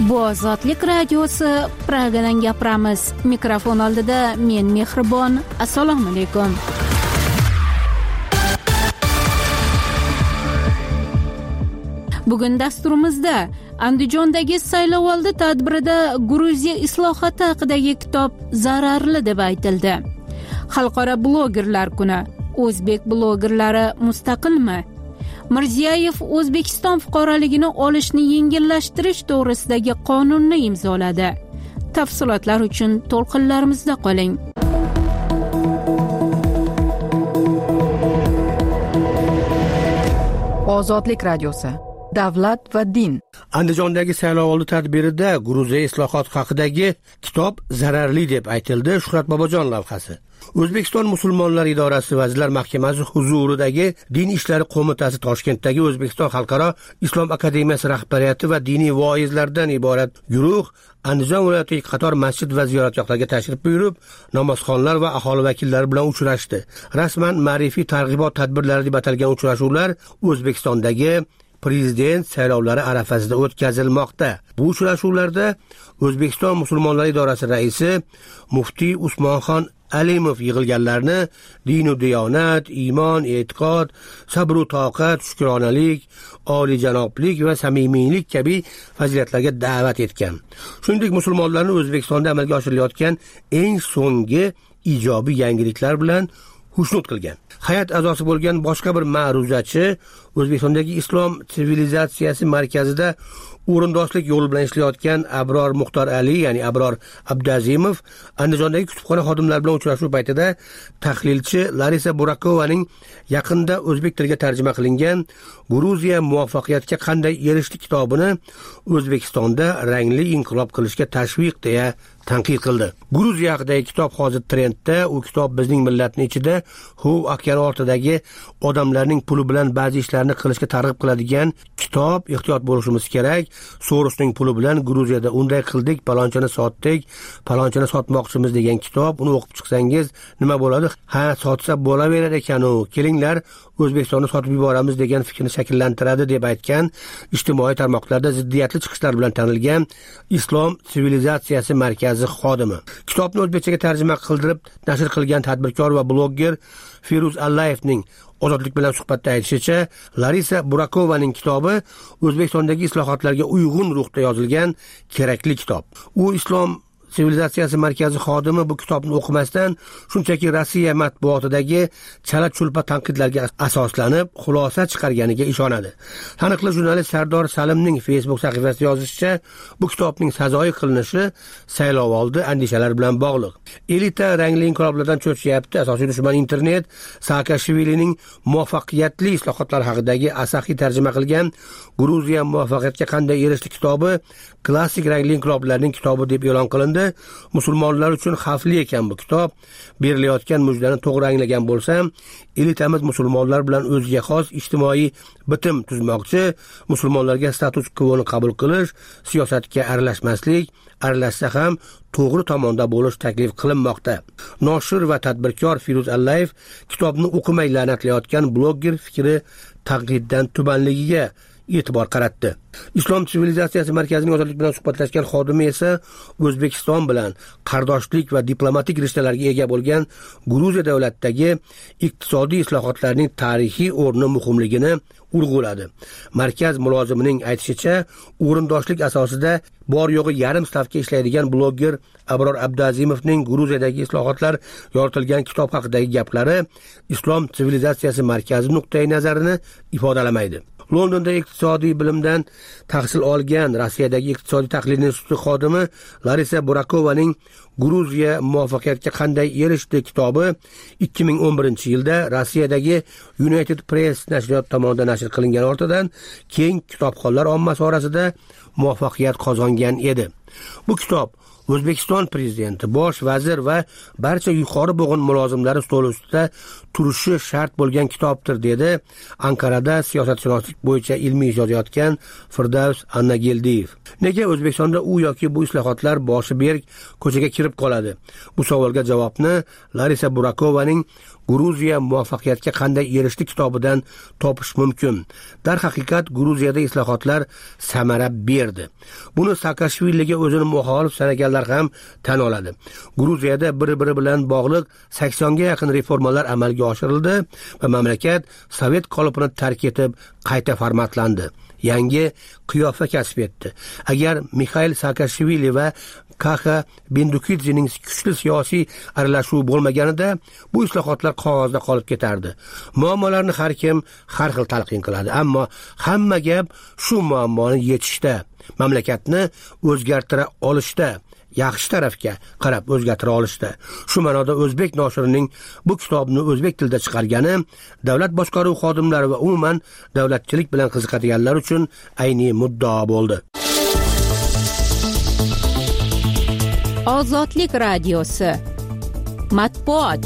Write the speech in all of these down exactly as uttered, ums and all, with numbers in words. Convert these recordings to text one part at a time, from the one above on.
Bu Ozodlik radiosi, Pragadan gapiramiz. Mikrofon oldida men Mehribon. Assalomu alaykum. Bugun dasturimizda Andijondagi saylovoldi tadbirida Gruziya islohoti haqidagi kitob zararli deb aytildi. Xalqaro blogerlar kuni. O'zbek blogerlari mustaqilmi? Mirziyoyev O'zbekiston fuqaroligini olishni yengillashtirish to'g'risidagi qonunni imzoladi. Tafsilotlar uchun to'lqinlarimizda qoling. Ozodlik radiosi. Davlat va din. Andijondagi saylovoldi tadbirida Gruziya islohoti haqidagi kitob zararli deb aytildi. Shuhrat Bobojon lavhasi. O'zbekiston musulmonlar idorasi Vazirlar Mahkamasi huzuridagi Din ishlari qo'mitasi Toshkentdagi O'zbekiston xalqaro islom akademiyasi rahbariyati va diniy voizlardan iborat guruh Andijon viloyatidagi qator masjid va ziyoratgohlarga tashrif buyurib, namozxonlar va aholi vakillari bilan uchrashdi. Rasman ma'rifiy targ'ibot tadbirlari deb atalgan uchrashuvlar O'zbekistondagi prezident saylovlari arafasida o'tkazilmoqda. Bu uchrashuvlarda O'zbekiston musulmonlar idorasi raisi muftiy Usmonxon Alimov yig'ilganlarni dinu diyonat, iymon, e'tiqod, sabr-u toqat, shukronalik, olijanoblik va samimiylik kabi fazilatlarga da'vat etgan. Shuningdek, musulmonlarni O'zbekistonda amalga oshirilayotgan eng so'nggi ijobiy yangiliklar bilan xushnud qilgan. Hay'at a'zosi bo'lgan boshqa bir ma'ruzachi O'zbekistondagi islom sivilizatsiyasi markazida o'rindoshlik yo'li bilan ishlayotgan Abror Muxtor Ali, ya'ni Abror Abdazimov, Andijondagi kutubxona xodimlari bilan uchrashuv paytida tahlilchi Larisa Burakovaning yaqinda o'zbek tiliga tarjima qilingan Gruziya muvaffaqiyatga qanday erishdi kitobini O'zbekistonda rangli inqilob qilishga tashviq deya tanqid qildi. Gruziya haqidagi kitob hozir trendda. U kitob bizning millatning ichida Huv okeani ortidagi odamlarning puli bilan ba'zi ishlarni qilishga targ'ib qiladigan kitob. Ehtiyot bo'lishimiz kerak. Sorosning puli bilan Gruziyada unday qildik, palonchani sotdik, palonchani sotmoqchimiz degan kitob. Uni o'qib chiqsangiz nima bo'ladi? Ha, sotsa bo'laverar ekan u. Kelinglar, O'zbekistonni sotib yuboramiz degan fikrni shakllantiradi deb aytgan, ijtimoiy tarmoqlarda ziddiyatli chiqishlar bilan tanilgan Islom sivilizatsiyasi markazi xodimi. Kitobni o'zbekchaga tarjima qildirib nashr qilgan tadbirkor va bloger Firuz Allayevning Ozodlik bilan suhbatda aytishicha, Larisa Burakovaning kitobi O'zbekistondagi islohotlarga uyg'un ruhda yozilgan kerakli kitob. U islom sivilizatsiyasi markazi xodimi bu kitobni o'qimasdan shunchaki Rossiya matbuotidagi chala-chulpa tanqidlarga asoslanib xulosa chiqarganiga ishonadi. Taniqli jurnalist Sardor Salimning Facebook sahifasida yozishicha, bu kitobning sazoyi qilinishi saylovoldi andishalari bilan bog'liq. Elita rangli inqiloblardan cho'chiyapti. Asosiy dushman internet. Saakashvilining muvaffaqiyatli islohotlar haqidagi Asaxiy tarjima qilgan Gruziya muvaffaqiyatga qanday erishdi kitobi klassik rangli inqiloblarning kitobi deb e'lon qilindi. Musulmonlar uchun xavfli ekan bu kitob. Berilayotgan mujdani to'g'ri anglagan bo'lsam, elitamiz musulmonlar bilan o'ziga xos ijtimoiy bitim tuzmoqchi, musulmonlarga status quo'ni qabul qilish, siyosatga aralashmaslik, aralashsa ham to'g'ri tomonda bo'lish taklif qilinmoqda. Noshir va tadbirkor Firuz Allayev kitobni o'qimay la'natlayotgan bloger fikri tanqiddan tubanligiga e'tibor qaratdi. Islom sivilizatsiyasi markazining ozodlik bilan suhbatlashgan xodimi esa O'zbekiston bilan qardoshlik va diplomatik rishtalarga ega bo'lgan Gruziya davlatidagi iqtisodiy islohotlarning tarixiy o'rni muhimligini urg'uladi. Markaz mulozimining aytishicha, o'rindoshlik asosida bor yo'g'i yarim stavka ishlaydigan bloger Abror Abdazimovning Gruziyadagi islohotlar yoritilgan kitob haqidagi gaplari islom sivilizatsiyasi markazi nuqtai nazarini ifodalamaydi. Londonda iqtisodiy bilimdan tahsil olgan Rossiyadagi iqtisodiy tahlil instituti xodimi Larisa Burakovaning Gruziya muvaffaqiyatga qanday erishdi kitobi ikki ming o'n birinchi yilda Rossiyadagi United Press nashriyot tomonidan nashr qilingan ortidan keng kitobxonlar ommasi orasida muvaffaqiyat qozongan edi. Bu kitob O'zbekiston prezidenti, bosh vazir va barcha yuqori bo'g'in mulozimlari stol ustida turishi shart bo'lgan kitobdir, dedi Ankarada siyosatshunoslik bo'yicha ilmiy ish yozayotgan Firdavs Annageldiyev. Nega O'zbekistonda u yoki bu islohotlar boshi berk ko'chaga kirib qoladi? Bu savolga javobni Larisa Burakovaning Gruziya muvaffaqiyatga qanday erishdi kitobidan topish mumkin. Darhaqiqat Gruziyada islohotlar samara berdi. Buni Saakashviliga o'zini muxolif sanaganlar ham tan oladi. Gruziyada bir-biri bilan bog'liq saksonga yaqin reformalar amalga oshirildi va mamlakat sovet qolipini tark etib qayta formatlandi. Yangi qiyofa kasb etdi. Agar Mikhail Saakashvili va Kaxa Bendukidzening kuchli siyosiy aralashuvi bo'lmaganida bu islohotlar qog'ozda qolib ketardi. Muammolarni har kim har xil talqin qiladi, ammo hamma gap shu muammoni yechishda, mamlakatni o'zgartira olishda, yaxshi tarafga qarab o'zgartira olishda. Shu ma'noda O'zbek noshirining bu kitobni o'zbek tilida chiqargani davlat boshqaruvi xodimlari va umuman davlatchilik bilan qiziqadiganlar uchun ayni muddao bo'ldi. Ozodlik radiosi matbuot.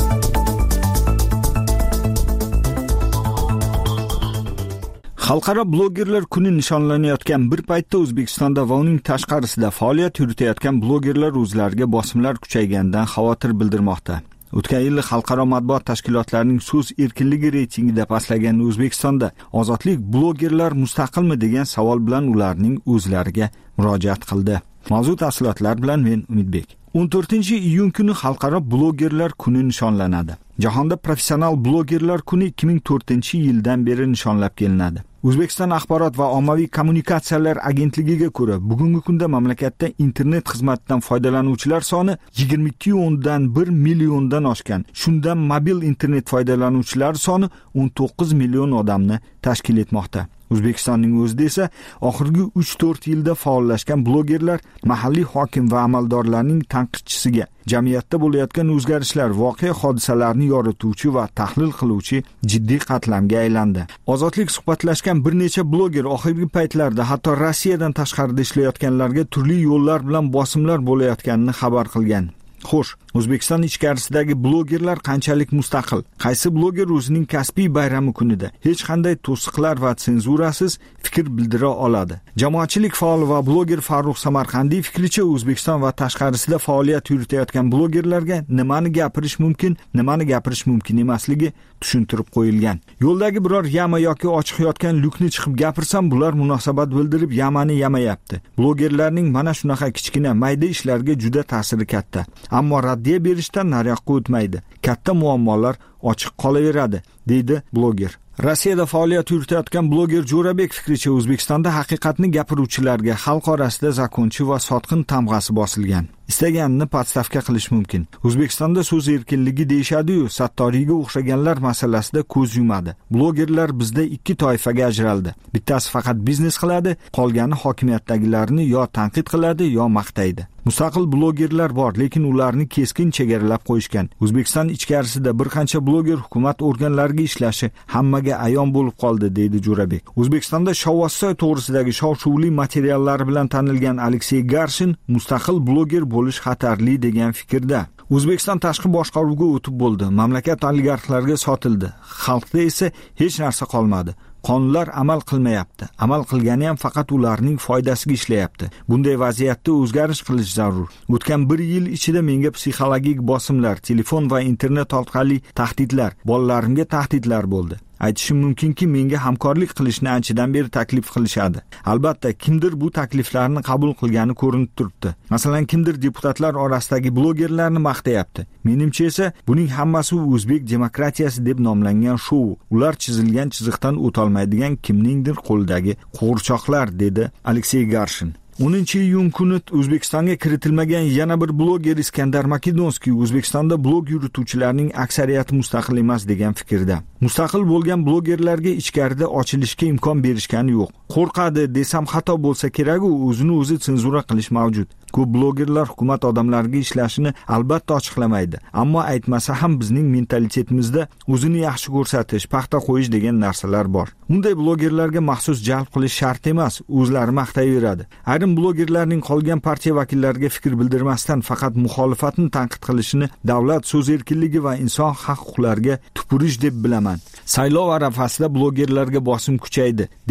Xalqaro blogerlar kuni nishonlanayotgan bir paytda O'zbekistonda va uning tashqarisida faoliyat yuritayotgan blogerlar o'zlariga bosimlar kuchayganidan xavotir bildirmoqda. O'tgan yil xalqaro matbuot tashkilotlarining so'z erkinligi reytingida pastlagan O'zbekistonda ozodlik blogerlar mustaqilmi degan savol bilan ularning o'zlariga murojaat qildi. Mavzu tafsilotlar bilan men Umidbek. o'n to'rtinchi iyun kuni xalqaro blogerlar kuni nishonlanadi. Jahonda professional blogerlar kuni ikki ming to'rtinchi yildan beri nishonlab kelinadi. O'zbekiston axborot va ommaviy kommunikatsiyalar agentligiga ko'ra, bugungi kunda mamlakatda internet xizmatidan foydalanuvchilar soni yigirma ikki nuqta o'ndan bir milliondan oshgan. Shundan mobil internet foydalanuvchilari soni o'n to'qqiz million odamni tashkil etmoqda. O'zbekistonning o'zida esa oxirgi uch to'rt yilda faollashgan blogerlar mahalliy hokim va amaldorlarning tanqidchisiga, jamiyatda bo'layotgan o'zgarishlar, voqea hodisalarni yorituvchi va tahlil qiluvchi jiddiy qatlamga aylandi. Ozodlik suhbatlashgan bir necha bloger oxirgi paytlarda hatto Rossiyadan tashqarida ishlayotganlarga turli yo'llar bilan bosimlar bo'layotganini xabar qilgan. Xo'sh, O'zbekiston ichkarisidagi blogerlar qanchalik mustaqil? Qaysi bloger o'zining kasbiy bayrami kunida hech qanday to'siqlar va senzurasiz fikr bildira oladi? Jamoatchilik faoli va bloger Farruh Samarqandiy fikricha, O'zbekiston va tashqarisida faoliyat yuritayotgan blogerlarga nimani gapirish mumkin, nimani gapirish mumkin emasligi tushuntirib qo'yilgan. Yo'ldagi biror yama yoki ochiq yotgan lyukni chiqib gapirsam, bular munosabat bildirib yamani yamayapti. Blogerlarning mana shunaqa kichkina mayda ishlarga juda ta'siri katta. Ammo raddiya berishdan nariyoqqa o'tmaydi. Katta muammolar ochiq qolaveradi, deydi bloger. Rossiyada faoliyat yuritayotgan bloger Jo'rabek fikricha, O'zbekistonda haqiqatni gapiruvchilarga xalq orasida zakonchi va sotqin tamg'asi bosilgan. Istaganini podstavka qilish mumkin. O'zbekistonda so'z erkinligi deyshadi-yu, Sattoriyga o'xshaganlar masalasida ko'z yumadi. Blogerlar bizda ikki toifaga ajraldi. Bittasi faqat biznes qiladi, qolgani hokimiyatdagilarni yo tanqid qiladi, yo maqtaydi. Mustaqil blogerlar bor, lekin ularni keskin chegaralab qo'yishgan. O'zbekiston ichkarisida bir qancha bloger hukumat organlariga ishlashi hammaga ayon bo'lib qoldi, deydi Jo'rabek. O'zbekistonda Shovvozsoy to'g'risidagi shov-shuvli materiallar bilan tanilgan Aleksey Garshin mustaqil bloger bo'lish xatarli degan fikrda. O'zbekiston tashqi boshqaruvga o'tib bo'ldi. Mamlakat oligarxlarga sotildi. Xalqda esa hech narsa qolmadi. Qonunlar amal qilmayapti. Amal qilgani ham faqat ularning foydasiga ishlayapti. Bunday vaziyatda o'zgarish qilish zarur. O'tgan bir yil ichida menga psixologik bosimlar, telefon va internet orqali tahdidlar, bolalarimga tahdidlar bo'ldi. Aytishim mumkinki, menga hamkorlik qilishni anchadan beri taklif qilishadi. Albatta, kimdir bu takliflarni qabul qilgani ko'rinib turibdi. Masalan, kimdir deputatlar orasidagi blogerlarni maqtayapti. Menimcha esa buning hammasi o'zbek demokratiyasi deb nomlangan shou. Ular chizilgan chiziqdan o'tolmaydigan kimningdir qo'lidagi qo'g'irchoqlar, dedi Aleksey Garshin. o'ninchi iyun kuni O'zbekistonga kiritilmagan yana bir bloger Iskandar Makedonskiy O'zbekistonda blog yurituvchilarning aksariyati mustaqil emas degan fikrda. Mustaqil bo'lgan blogerlarga ichkarida ochilishga imkon berishgani yo'q. Qo'rqadi desam xato bo'lsa kerak, u o'zini o'zi senzura qilish mavjud. Ko'p blogerlar hukumat odamlariga ishlashini albatta ochiqlamaydi, ammo aytmasa ham bizning mentalitetimizda o'zini yaxshi ko'rsatish, paxta qo'yish degan narsalar bor. Bunday blogerlarga maxsus jalb qilish shart emas, o'zlari maqtayveradi. Ayrim blogerlarning qolgan partiya vakillariga fikr bildirmasdan faqat muxolifatni tanqid qilishini davlat so'z erkinligi va inson haq-huquqlariga tupurish deb bilaman. Saylov arafasida blogerlarga bosim kuchaydi, dedi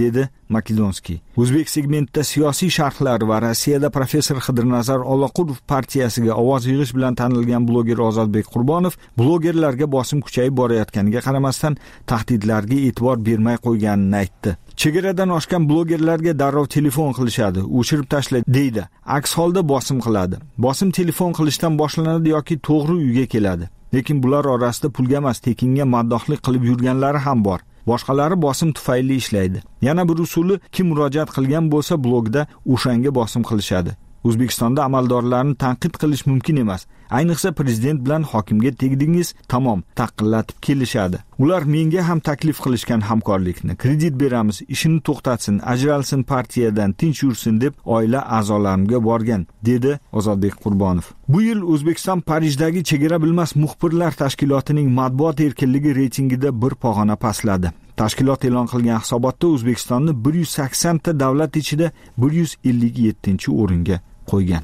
Makedonskiy. O'zbek segmentida siyosiy sharhlar va Rossiyada professor Xidirnazar Olloqulov partiyasiga ovoz yig'ish bilan tanilgan bloger Ozodbek Qurbonov blogerlarga bosim kuchayib borayotganiga qaramasdan tahdidlarga e'tibor bermay qo'yganini aytdi. Chegaradan oshgan blogerlarga darrov telefon qilishadi, o'chirib tashla deydi. Aks holda bosim qiladi. Bosim telefon qilishdan boshlanadi yoki to'g'ri uyga keladi. Lekin bular orasida pulga emas, tekinga maddohlik qilib yurganlari ham bor. Boshqalari bosim tufayli ishlaydi. Yana bir usuli, kim murojaat qilgan bo'lsa blogda o'shanga bosim qilishadi. O'zbekistonda amaldorlarni tanqid qilish mumkin emas. Ayniqsa prezident bilan hokimga tegdingiz, tamom, taqillatib kelishadi. Ular menga ham taklif qilishgan hamkorlikni, kredit beramiz, ishini to'xtatsin, ajralsin partiyadan, tinch yursin deb oila a'zolarimga borgan, dedi Ozodbek Qurbonov. Bu yil O'zbekiston Parijdagi chegara bilmas muxbirlar tashkilotining matbuot erkinligi reytingida bir pog'ona pastladi. Tashkilot e'lon qilgan hisobotda O'zbekistonni bir yuz sakson ta davlat ichida bir yuz ellik yettinchi o'ringa qo'ygan.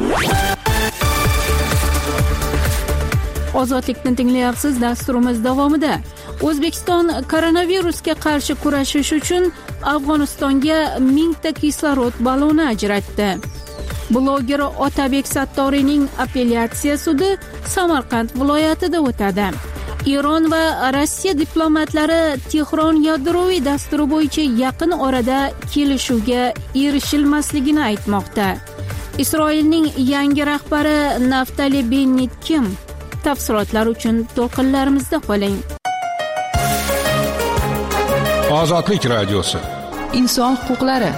Ozodlikni tinglayapsiz. Dasturimiz davomida O'zbekiston koronavirusga qarshi kurashish uchun Afg'onistonga mingta kislorod balloni ajratdi. Bloger Otabek Sattoriyning apellyatsiya sudi Samarqand viloyatida o'tadi. Eron va Rossiya diplomatlari Tehron yadroviy dasturi bo'yicha yaqin orada kelishuvga erishilmasligini aytmoqda. Isroilning yangi rahbari Naftali Bennett kim? Tafsilotlar uchun to'lqinlarimizda qoling. Ozodlik radiosi. Inson huquqlari.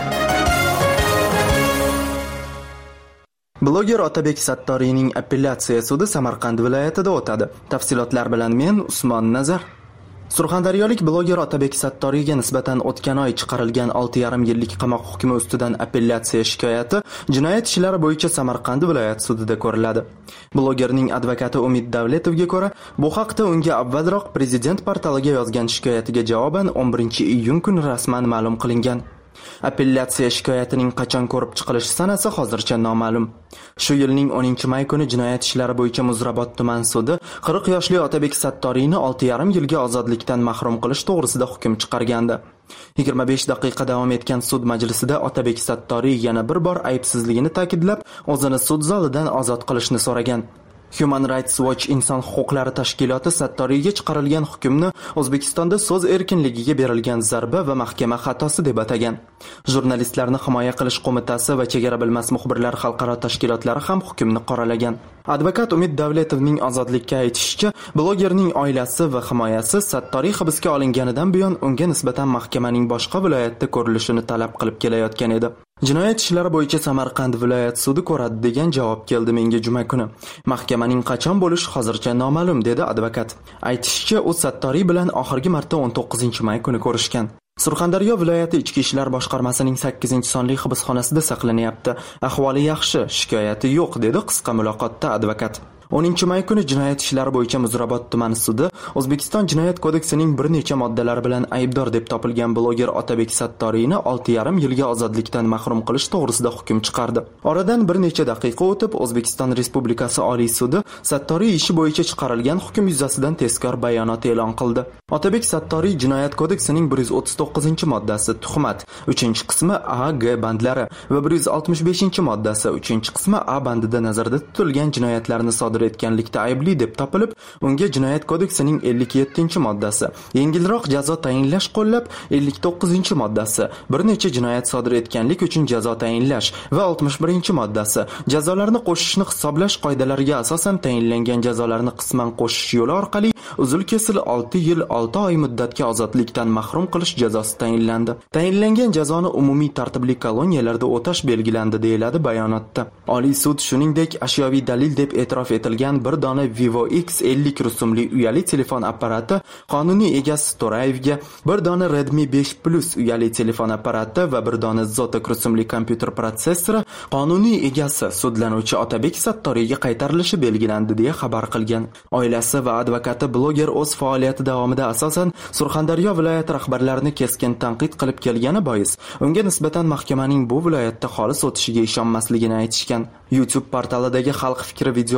Bloger Otabek Sattoriyning apellyatsiya sudi Samarqand viloyatida o'tadi. Tafsilotlar bilan men Usmon Nazar. Surxondaryolik bloger Otabek Sattoriyga nisbatan o'tgan oy chiqarilgan olti yarim yillik qamoq hukmi ustidan apellyatsiya shikoyati jinoyat ishlari bo'yicha Samarqand viloyat sudida ko'riladi. Blogerning advokati Umid Davletovga ko'ra, bu haqda unga avvalroq prezident portaliga yozgan shikoyatiga javoban o'n birinchi iyun kuni rasman ma'lum qilingan. Apellyatsiya shikoyatining qachon ko'rib chiqilishi sanasi hozircha noma'lum. Shu yilning o'ninchi may kuni jinoyat ishlari bo'yicha Muzrabot tuman sudi qirq yoshli Otabek Sattoriyni olti yarim yilga ozodlikdan mahrum qilish to'g'risida hukm chiqargandi. yigirma besh daqiqa davom etgan sud majlisida Otabek Sattoriy yana bir bor aybsizligini ta'kidlab, o'zini sud zalidan ozod qilishni so'ragan. Human Rights Watch inson huquqlari tashkiloti Sattoriyga chiqarilgan hukmni O'zbekistonda so'z erkinligiga berilgan zarba va mahkama xatosi deb atagan. Jurnalistlarni himoya qilish qo'mitasi va chegara bilmas muxbirlar xalqaro tashkilotlari ham hukmni qoralagan. Advokat Umid Davletovning ozodlikka aytishicha, blogerning oilasi va himoyasi Sattoriy hibsga olinganidan buyon unga nisbatan mahkamaning boshqa viloyatda ko'rilishini talab qilib kelayotgan edi. Jinoyat ishlari bo'yicha Samarqand viloyat sudi ko'radi degan javob keldi menga juma kuni. Mahkamaning qachon bo'lishi hozircha noma'lum, dedi advokat. Aytishicha, u Sattoriy bilan oxirgi marta o'n to'qqizinchi may kuni ko'rishgan. Surxondaryo viloyati ichki ishlar boshqarmasining sakkizinchi sonli hibsxonasida saqlanyapti. Ahvoli yaxshi, shikoyati yo'q, dedi qisqa muloqotda advokat. o'ninchi may kuni jinoyat ishlari bo'yicha Muzrabot tumani sudi O'zbekiston jinoyat kodeksining bir necha moddalari bilan aybdor deb topilgan bloger Otabek Sattoriyni olti yarim yilga ozodlikdan mahrum qilish to'g'risida hukm chiqardi. Oradan bir necha daqiqa o'tib, O'zbekiston Respublikasi Oliy sudi Sattoriy ishi bo'yicha chiqarilgan hukm yuzasidan tezkor bayonot e'lon qildi. Otabek Sattoriy jinoyat kodeksining bir yuz o'ttiz to'qqizinchi moddasi tuhmat, uchinchi qismi A, G bandlari va bir yuz oltmish beshinchi moddasi uchinchi qismi A bandida nazarda tutilgan jinoyatlarni sodir etganlikda aybli deb topilib, unga jinoyat kodeksining ellik yettinchi moddasi, yengilroq jazo tayinlash qo'llab ellik to'qqizinchi moddasi, bir necha jinoyat sodir etganlik uchun jazo tayinlash va oltmish birinchi moddasi, jazolarni qo'shishni hisoblash qoidalariga asosan tayinlangan jazolarni qisman qo'shish yo'li orqali uzil-kesil olti yil olti oy muddatga ozodlikdan mahrum qilish jazosi tayinlandi. Tayinlangan jazoni umumiy tartibli koloniyalarda o'tash belgilandi, deyiladi bayonotda. Oliy sud shuningdek ashyoviy dalil deb e'tirof etilgan bir dona Vivo X ellik rusumli uyali telefon apparati qonuniy egasi To'rayevga, bir dona Redmi besh Plus uyali telefon apparati va bir dona Zotac rusumli kompyuter protsessori qonuniy egasi sudlanuvchi Otabek Sattoriyga qaytarilishi belgilandi, deya xabar qilgan. Oilasi va advokati bloger o'z faoliyati davomida asosan Surxondaryo viloyati rahbarlarini keskin tanqid qilib kelgani bois, unga nisbatan mahkamaning bu viloyatda xolis o'tishiga ishonmasligini aytishgan. YouTube portalidagi Xalq fikri video blogida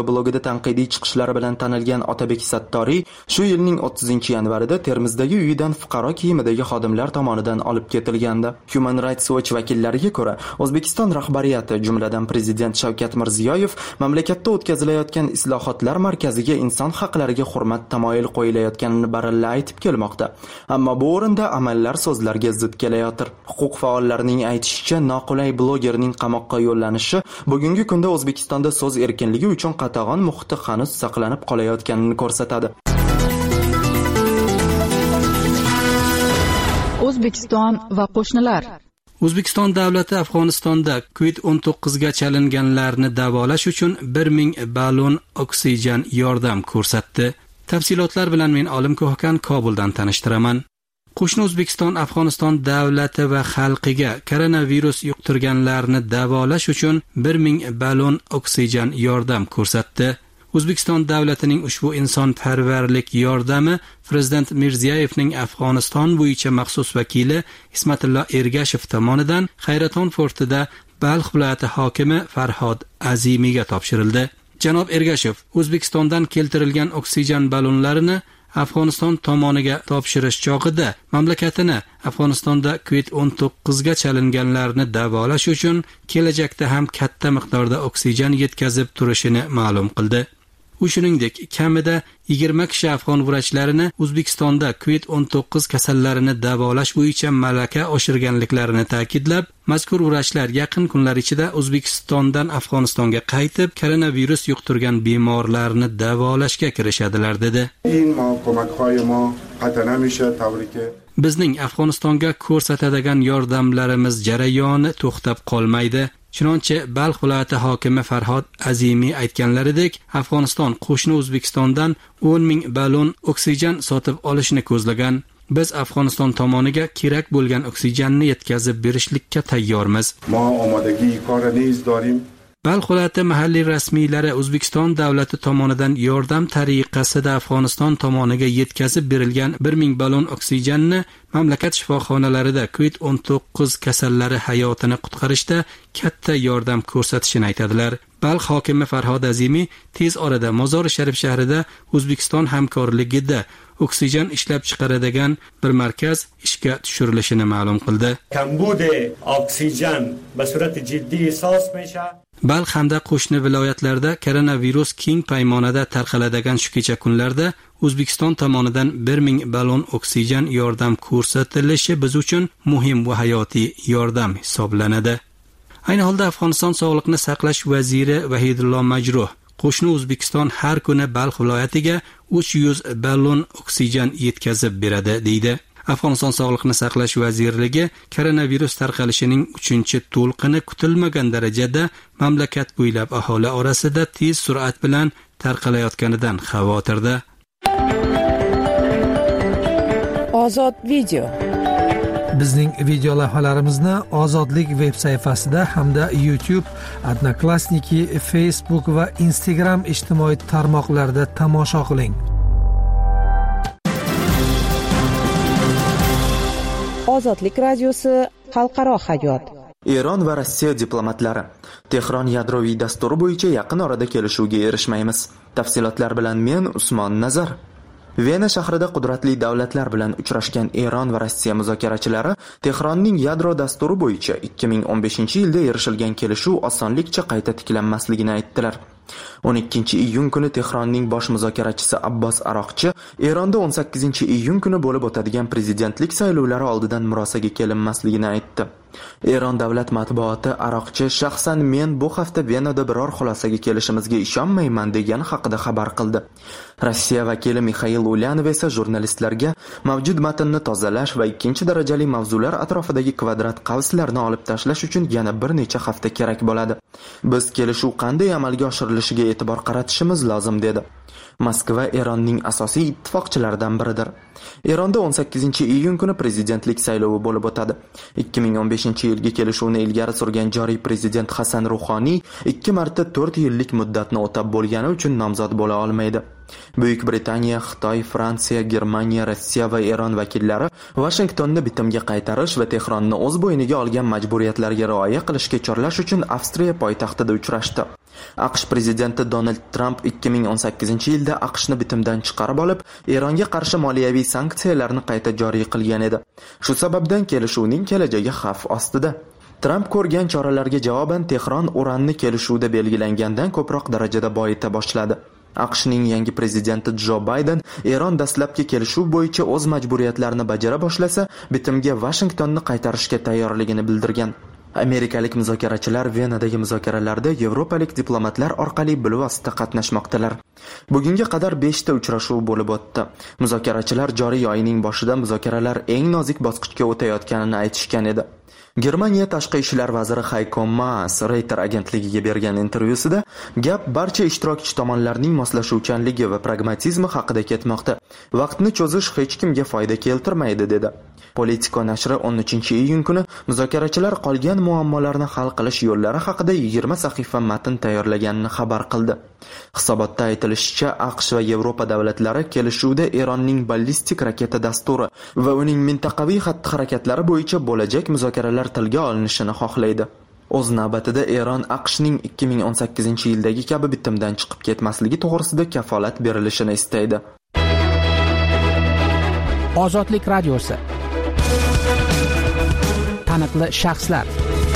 tanqidiy chiqishlari bilan tanilgan Otabek Sattoriy shu yilning o'ttizinchi yanvarida Termizdagi uyidan fuqaro kiyimidagi xodimlar tomonidan olib ketilgandi. Human Rights Watch vakillariga ko'ra, O'zbekiston rahbariyati, jumladan prezident Shavkat Mirziyoyev, mamlakatda o'tkazilayotgan islohotlar markaziga inson haqlariga hurmat tamoyil qo'yilayotganini baralla aytib kelmoqda. Ammo bu o'rinda amallar so'zlarga zid kelayotir. Huquq faollarining aytishicha, noqulay blogerning qamoqqa yo'llanishi bugungi kunda O'zbekistonda so'z erkinligi uchun qatag'on muhiti hanuz saqlanib qolayotganini ko'rsatadi. O'zbekiston va qo'shnilar. O'zbekiston davlati Afg'onistonda kovid o'n to'qqiz ga chalinganlarni davolash uchun bir ming ballon oksigen yordam ko'rsatdi. Tafsilotlar bilan men Olim Ko'hkan Kobuldan tanishtiraman. Qo'shni O'zbekiston Afg'oniston davlati va xalqiga koronavirus yuqtirganlarni davolash uchun bir ming ballon oksigen yordam ko'rsatdi. O'zbekiston davlatining ushbu insonparvarlik yordami Prezident Mirziyoyevning Afg'oniston bo'yicha maxsus vakili Ismatilla Ergashev tomonidan Xayraton portida Balx viloyati hokimi Farhod Azimiga topshirildi. Janob Ergashev O'zbekistondan keltirilgan oksigen ballonlarini Afg'oniston tomoniga topshirish chog'ida mamlakatini Afg'onistonda kovid o'n to'qqiz ga chalinganlarni davolash uchun kelajakda ham katta miqdorda oksigen yetkazib turishini ma'lum qildi. U shuningdek, kamida yigirma kishi afg'on vrachlarini O'zbekistonda kovid o'n to'qqiz kasallarini davolash bo'yicha malaka oshirganliklarini ta'kidlab, mazkur vrachlar yaqin kunlar ichida O'zbekistondan Afg'onistonga qaytib, koronavirus yuqtirgan bemorlarni davolashga kirishadilar dedi. Bizning Afg'onistonga ko'rsatadigan yordamlarimiz jarayoni to'xtab qolmaydi. Chunonchi Balx viloyati hokimi Farhod Azimi aytganlaridek, Afg'oniston qo'shni O'zbekistondan o'n ming ballon oksigen sotib olishni ko'zlagan. Biz Afg'oniston tomoniga kerak bo'lgan oksigenni yetkazib berishlikka tayyormiz. Balx viloyati mahalliy rasmiylari O'zbekiston davlati tomonidan yordam tariqasida Afg'oniston tomoniga yetkazib berilgan bir ming ballon oksigenni mamlakat shifoxonalarida kovid o'n to'qqiz kasallari hayotini qutqarishda katta yordam ko'rsatishini aytadilar. Balx hokimi Farhod Azimi tez orada Mozori Sharif shahrida O'zbekiston hamkorligida oksigen ishlab chiqaradigan bir markaz ishga tushirilishini ma'lum qildi. Kambud oksigen به صورت جدی احساس میشه. Balx hamda qo'shni viloyatlarda koronavirus keng paymonada tarqaladigan shu kecha kunlarda O'zbekiston tomonidan bir ming ballon oksigen yordam ko'rsatilishi biz uchun muhim va hayotiy yordam hisoblanadi. Ayni holda Afg'oniston sog'liqni saqlash vaziri Vahidullo Majruh qo'shni O'zbekiston har kuni Balx viloyatiga uch yuz ballon oksigen yetkazib beradi deydi. Afg'oniston sog'liqni saqlash vazirligi koronavirus tarqalishining uchinchi to'lqini kutilmagan darajada mamlakat bo'ylab aholi orasida tez sur'at bilan tarqalayotganidan xavotirda. Ozod video. Bizning video lavhalarimizni Ozodlik veb sayfasida hamda YouTube, Odnoklassniki, Facebook va Instagram ijtimoiy tarmoqlarida tomosha qiling. Ozodlik radiosi xalqaro hayot. Eron va Rossiya diplomatlari Tehron yadroviy dasturi bo'yicha yaqin orada kelishuvga erishmaymiz. Tafsilotlar bilan men Usmon Nazar. Vena shahrida qudratli davlatlar bilan uchrashgan Eron va Rossiya muzokarachilari Tehronning yadro dasturi bo'yicha ikki ming o'n beshinchi yilda erishilgan kelishuv osonlikcha qayta tiklanmasligini aytdilar. o'n ikkinchi iyun kuni Tehronning bosh muzokarachisi Abbos Aroqchi Eronda o'n sakkizinchi iyun kuni bo'lib o'tadigan prezidentlik saylovlari oldidan murosaga kelinmasligini aytdi. Eron davlat matbuoti Aroqchi shaxsan men bu hafta Venada biror xulosaga kelishimizga ishonmayman degani haqida xabar qildi. Rossiya vakili Mixail Ulyanov esa jurnalistlarga mavjud matnni tozalash va ikkinchi darajali mavzular atrofidagi kvadrat qavslarni olib tashlash uchun yana bir necha hafta kerak bo'ladi. Biz kelishuv qanday amalga oshirilishiga e'tibor qaratishimiz lozim dedi. Moskva Eronning asosiy ittifoqchilaridan biridir. Eronda o'n sakkizinchi iyun kuni prezidentlik saylovi bo'lib o'tadi. ikki ming o'n beshinchi yilgi kelishuvni ilgari surgan joriy prezident Hasan Ruhoniy ikki marta to'rt yillik muddatni o'tab bo'lgani uchun nomzod bo'la olmaydi. Buyuk Britaniya, Xitoy, Fransiya, Germaniya, Rossiya va Eron vakillari Washingtonni bitimga qaytarish va Tehronni o'z bo'yniga olgan majburiyatlarga rioya qilishga chorlash uchun Avstriya poytaxtida uchrashdi. AQSh prezidenti Donald Tramp ikki ming o'n sakkizinchi yilda AQShni bitimdan chiqarib olib, Eronga qarshi moliyaviy sanksiyalarni qayta joriy qilgan edi. Shu sababdan kelishuvning kelajagi xavf ostida. Tramp ko'rgan choralarga javoban Tehron uranni kelishuvda belgilangandan ko'proq darajada boyita boshladi. AQShning yangi prezidenti Jo Bayden Eron dastlabki kelishuv bo'yicha o'z majburiyatlarini bajara boshlasa, bitimga Vashingtonni qaytarishga tayyorligini bildirgan. Amerikalik muzokarachilar Venadagi muzokaralarda yevropalik diplomatlar orqali bilvosita qatnashmoqdalar. Bugunga qadar besh ta uchrashuv bo'lib o'tdi. Muzokarachilar joriy oyning boshida muzokaralar eng nozik bosqichga o'tayotganini aytishgan edi. Germaniya tashqi ishlar vaziri Heiko Maas Reuters agentligiga bergan intervyusida gap barcha ishtirokchi tomonlarning moslashuvchanligi va pragmatizmi haqida ketmoqda. Vaqtni cho'zish hech kimga foyda keltirmaydi dedi. Politico nashri o'n uchinchi iyun kuni muzokarachilar qolgan muammolarni hal qilish yo'llari haqida yigirma sahifa matn tayyorlaganini xabar qildi. Hisobotda aytilishicha, AQSh va Yevropa davlatlari kelishuvda Eronning ballistik raketa dasturi va uning mintaqaviy xatti-harakatlari bo'yicha bo'lajak muzokaralar tilga olinishini xohlaydi. O'z navbatida Eron AQShning ikki ming o'n sakkizinchi yildagi kabi bitimdan chiqib ketmasligi to'g'risida kafolat berilishini istaydi. Ozodlik radiosi. Taniqli shaxslar.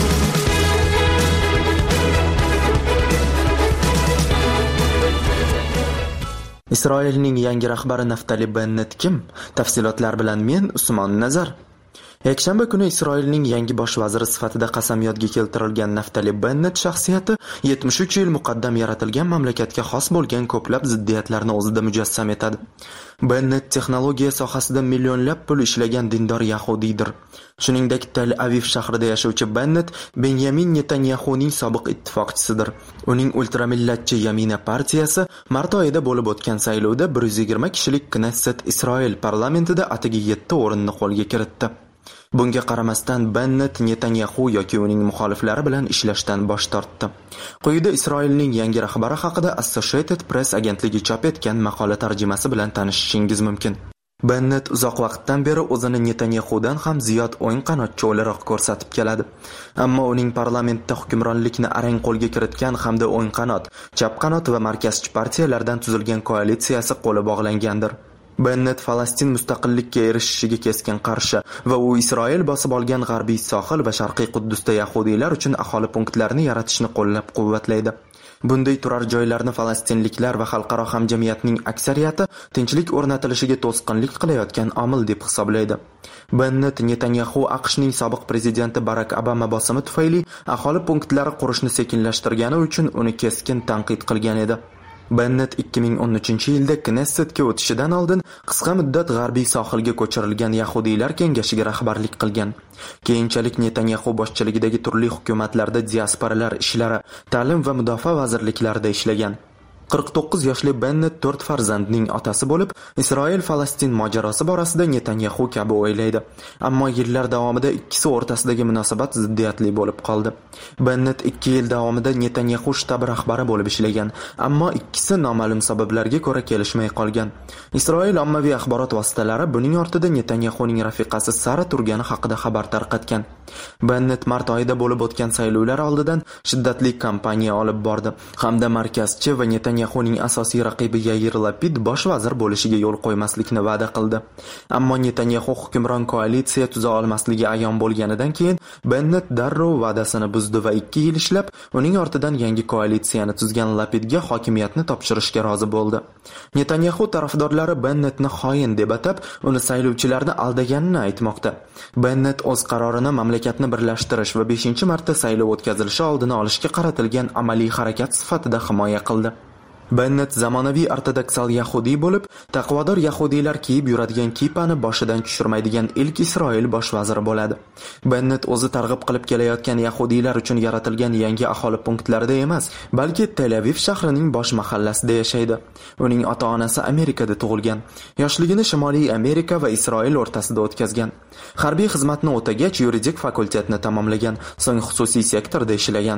Isroilning yangi rahbari Naftali Bennett kim? Tafsilotlar bilan men Usmon Nazar. Yakshanba kuni Isroilning yangi bosh vaziri sifatida qasamyodga keltirilgan Naftali Bennett shaxsiyati yetmish uch yil muqaddam yaratilgan mamlakatga xos bo'lgan ko'plab ziddiyatlarni o'zida mujassam etadi. Bennett texnologiya sohasida millionlab pul ishlagan dindor yahudiydir. Shuningdek, Tel Aviv shahrida yashovchi Bennett Benyamin Netanyahuning sobiq ittifoqchisidir. Uning ultramillatchi Yamina partiyasi mart oyida bo'lib o'tgan saylovda bir yuz yigirma kishilik Knesset Isroil parlamentida atigi yetti o'rinni qo'lga kiritdi. Bunga qaramasdan Bennett Netanyahu yoki uning muxoliflari bilan ishlashdan bosh tortdi. Quyida Isroilning yangi rahbari haqida Associated Press agentligi chop etgan maqola tarjimasi bilan tanishishingiz mumkin. Bennett uzoq vaqtdan beri o'zini Netanyahudan ham ziyod o'ng qanotchi o'laroq ko'rsatib keladi. Ammo uning parlamentda hukmronlikni arang qo'lga kiritgan hamda o'ng qanot, chap qanot va markazchi partiyalardan tuzilgan koalitsiyasi qo'li bog'langandir. Bennett Falastin mustaqillikka erishishiga keskin qarshi va u Isroil bosib olgan g'arbiy sohil va sharqiy Quddusda yahudiylar uchun aholi punktlarini yaratishni qo'llab-quvvatlaydi. Bunday turar joylarni falastinliklar va xalqaro hamjamiyatning aksariyati tinchlik o'rnatilishiga to'sqinlik qilayotgan omil deb hisoblaydi. Bennett Netanyahu AQShning sobiq prezidenti Barack Obama bosimi tufayli aholi punktlari qurishni sekinlashtirgani uchun uni keskin tanqid qilgan edi. Bennett ikki ming o'n uchinchi yilda Knessetga o'tishidan oldin qisqa muddat g'arbiy sohilga ko'chirilgan yahudiylar kengashiga rahbarlik qilgan. Keyinchalik Netanyahu boshchiligidagi turli hukumatlarda diasporalar ishlari, ta'lim va mudofaa vazirliklarida ishlagan. qirq to'qqiz yoshli Bennett to'rt farzandning otasi bo'lib, Isroil-Falastin mojarosi borasida Netanyahu kabi o'ylaydi. Ammo yillar davomida ikkisi o'rtasidagi munosabat ziddiyatli bo'lib qoldi. Bennett ikki yil davomida Netanyahu shtab rahbari bo'lib ishlagan, ammo ikkisi noma'lum sabablarga ko'ra kelishmay qolgan. Isroil ommaviy axborot vositalari buning ortida Netanyahuning rafiqasi Sara turgani haqida xabar tarqatgan. Bennett mart oyida bo'lib o'tgan saylovlar oldidan shiddatli kampaniya olib bordi hamda markazchi va Netanyahuning asosiy raqibi Yair Lapid bosh vazir bo'lishiga yo'l qo'ymaslikni va'da qildi. Ammo Netanyahu hukmron koalitsiya tuza olmasligi ayon bo'lganidan keyin Bennett darrov va'dasini buzdi va ikki yil ishlab uning ortidan yangi koalitsiyani tuzgan Lapidga hokimiyatni topshirishga rozi bo'ldi. Netanyahu tarafdorlari Bennettni xoin deb atab, uni saylovchilarni aldaganini aytmoqda. Bennett o'z qarorini mamlakatni birlashtirish va beshinchi marta saylov o'tkazilishi oldini olishga qaratilgan amaliy harakat sifatida himoya qildi. Bennett zamonaviy ortodoksal yahudiy bo'lib, taqvodor yahudiylar kiyib yuradigan kipani boshidan tushirmaydigan ilk Isroil bosh vaziri bo'ladi. Bennett o'zi targ'ib qilib kelayotgan yahudiylar uchun yaratilgan yangi aholi punktlarida emas, balki Tel Aviv shahrining bosh mahallasida yashaydi. Uning ota-onasi Amerikada tug'ilgan. Yoshligini Shimoliy Amerika va Isroil o'rtasida o'tkazgan. Harbiy xizmatni o'tagach, yuridik fakultetni tamomlagan, so'ng xususiy sektorda ishlagan.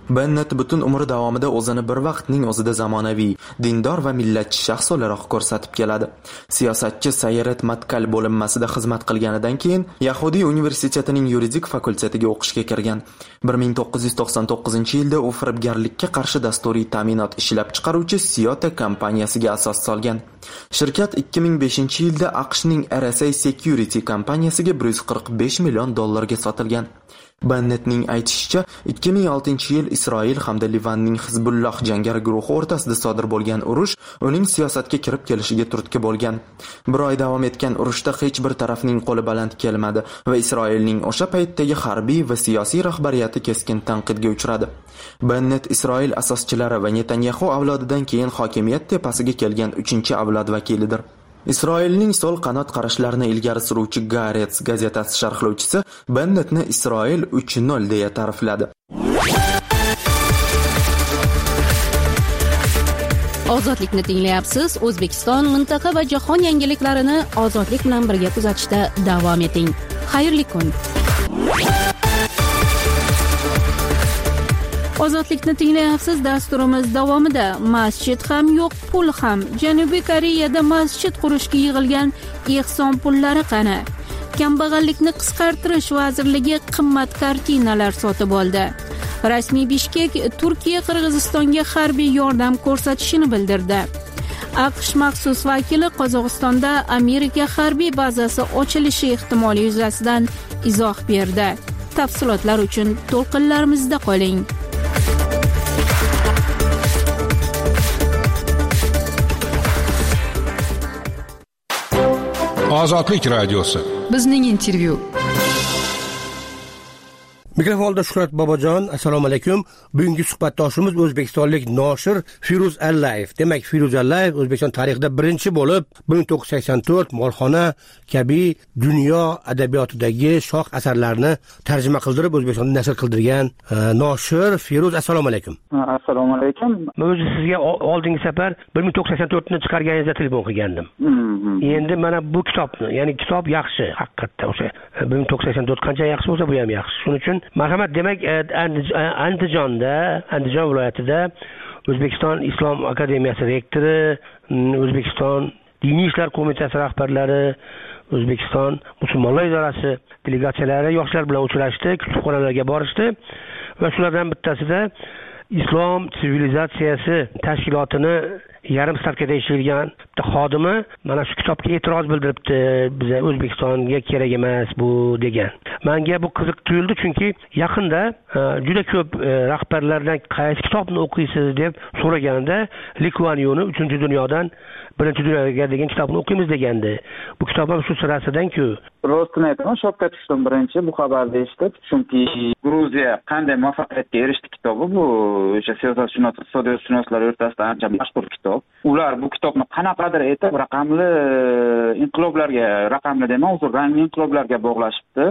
Bennett butun umri davomida o'zini bir vaqtning o'zida zamonaviy, dindor va millatchi shaxs o'laroq ko'rsatib keladi. Siyosatchi Sayeret Matkal bo'linmasida xizmat qilganidan keyin Yahudiy universitetining yuridik fakultetiga o'qishga kirgan. bir ming to'qqiz yuz to'qson to'qqizinchi yilda u firibgarlikka qarshi dasturiy ta'minot ishlab chiqaruvchi Siyota kompaniyasiga asos solgan. Shirkat ikki ming beshinchi yilda AQShning R S A Security kompaniyasiga bir yuz qirq besh million dollarga sotilgan. Bennettning aytishicha, ikki ming oltinchi yil Isroil hamda Livanning Hizbulloh jangari guruhi o'rtasida sodir bo'lgan urush uning siyosatga kirib kelishiga turtki bo'lgan. Bir oy davom etgan urushda hech bir tarafning qo'li baland kelmadi va Isroilning o'sha paytdagi harbiy va siyosiy rahbariyati keskin tanqidga uchradi. Bennett Isroil asoschilari va Netanyahu avlodidan keyin hokimiyat tepasiga kelgan uchinchi avlod vakilidir. Isroilning so'l qanot qarashlarini ilgari suruvchi Gaaretz gazetasi sharhlovchisi Bennettni Isroil uch nol deya ta'rifladi. Ozodlikni tinglayapsiz. O'zbekiston, mintaqa va jahon yangiliklarini ozodlik bilan birga kuzatishda davom eting. Xayrli kun. Ozodlikni tinglayapsiz. Dasturimiz davomida masjid ham yo'q, pul ham. Janubiy Koreyada masjid qurishga yig'ilgan ehson pullari qani? Kambag'allikni qisqartirish vazirligi qimmat kartinalar sotib oldi. Rasmiy Bishkek Turkiya Qirg'izistonga harbiy yordam ko'rsatishini bildirdi. AQSh maxsus vakili Qozog'istonda Amerika harbiy bazasi ochilishi ehtimoli yuzasidan izoh berdi. Tafsilotlar uchun to'lqinlarimizda qoling. Ozodlik radiosi. Bizning intervyu. Mikrofonda Shuhrat Bobojon. Assalomu alaykum. Bugungi suhbatdoshimiz o'zbekistonlik noshir Firuz Allayev. Demak, Firuz Allayev O'zbekiston tarixida birinchi bo'lib bir ming to'qqiz yuz sakson to'rt Molxona kabi dunyo adabiyotidagi shoh asarlarni tarjima qildirib O'zbekistonda nashr qildirgan noshir Firuz. Assalomu alaykum. Assalomu alaykum. Men o'zi sizga oldingi safar bir ming to'qqiz yuz sakson to'rt ni chiqarganingizda telefon qilgandim. Endi mana bu kitobni, ya'ni kitob yaxshi, haqiqatda o'sha bir ming to'qqiz yuz sakson to'rt qancha yaxshi bo'lsa, bu ham yaxshi. Shuning uchun marhamat. Demak, Andijonda, Andijon viloyatida O'zbekiston Islom akademiyasi rektori, O'zbekiston diniy ishlar qo'mitasi rahbarlari, O'zbekiston musulmonlar idorasi delegatsiyalari yoshlar bilan uchrashdi, kutubxonalarga borishdi va shulardan bittasida Islom sivilizatsiyasi tashkilotini yarim stavkada ishlaydigan xodimi mana shu kitobga e'tiroz bildiribdi. Biza O'zbekistonga kerak emas bu degan. Menga bu qiziq tuyuldi, chunki yaqinda juda ko'p rahbarlardan qaysi kitobni o'qiysiz deb so'raganida Li Kuan Yu'ni uchinchi dunyodan birinchi dunyoga degan kitobni o'qiymiz degandi. Bu kitob ham shu sirasidan-ku. Rostini aytaman, shokka tushdim birinchi bu xabarni eshitib, chunki Gruziya qanday muvaffaqiyatga erishdi kitobi bu o'sha siyosatshunos, iqtisodshunoslar o'rtasida ancha mashhur kitob. Ular bu kitobni qanaqadir aytib raqamli inqiloblarga, raqamli demam, uzr, rangli inqiloblarga bog'lashibdi.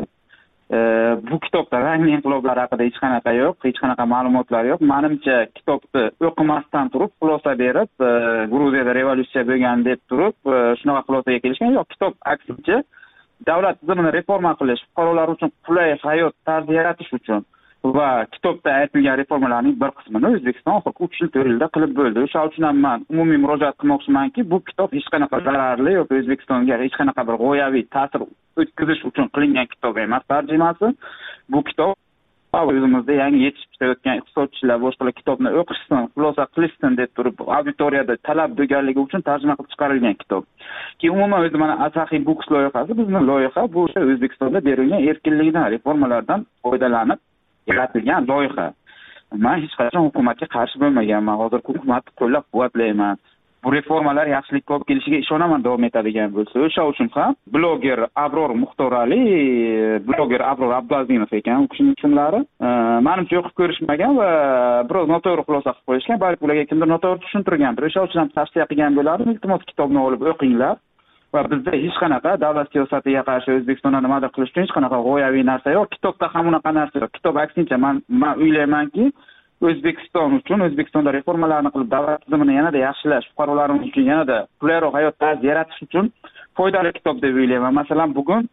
Bu kitobda rangli inqiloblar haqida hech qanaqa yo'q, hech qanaqa ma'lumotlar yo'q. Menimcha kitobni o'qimasdan turib, xulosa berib, Gruziyada revolyutsiya bo'lgan deb turib, shunaqa xulosaga kelishgan. Yo'q, kitob aksincha davlat tizimini reforma qilish, fuqarolar uchun qulay hayot tarzi yaratish uchun va kitobda aytilgan reformalarning bir qismini O'zbekiston oxirgi uch yil to'rt yilda qilib bo'ldi. O'sha uchun ham men umumiy murojaat qilmoqchimanki, bu kitob hech qanaqa zararli yoki O'zbekistonga hech qanaqa bir g'oyaviy ta'sir o'tkazish uchun qilingan kitob emas tarjimasi. Bu kitob o'zimizda yangi yetishib kelayotgan iqtisodchilar boshqalar kitobni o'qishsin, xulosa qilishsin deb turib auditoriyada talab bo'lganligi uchun tarjima qilib chiqarilgan kitob. Keyin umuman o'zi mana Asahi Books loyihasi, bizning loyiha bu O'zbekistonda berilgan erkinlikdan, reformalardan foydalanib yaratilgan loyiha. Men hech qachon hukumatga qarshi bo'lmaganman. Hozir hukumatni qo'llab-quvvatlayman. Bu reformalar yaxshilikka olib kelishiga ishonaman davom etadigan bo'lsa. O'sha uchun ham bloger Abror Muxtorali, bloger Abror Abdulazimov ekan, u kishining ismlari. Menimcha o'qib ko'rishmagan va biroz noto'g'ri xulosa qilib qo'yishgan. Balki ularga kimdir noto'g'ri tushuntirgandir. O'sha uchun ham tavsiya qilgan bo'lardim. Iltimos kitobni olib o'qinglar. Va bizda hech qanaqa davlat siyosatiga qarshi O'zbekistonda nimadir qilish uchun hech qanaqa g'oyaviy narsa yo'q. Kitobda ham unaqa narsa yo'q. Kitob aksincha men men o'ylaymanki, O'zbekiston uchun, O'zbekistonda reformalarni qilib davlat tizimini yanada yaxshilash, fuqarolarimiz uchun yanada qulayroq hayot tarzi yaratish uchun foydali kitob deb o'ylayman. Masalan, bugun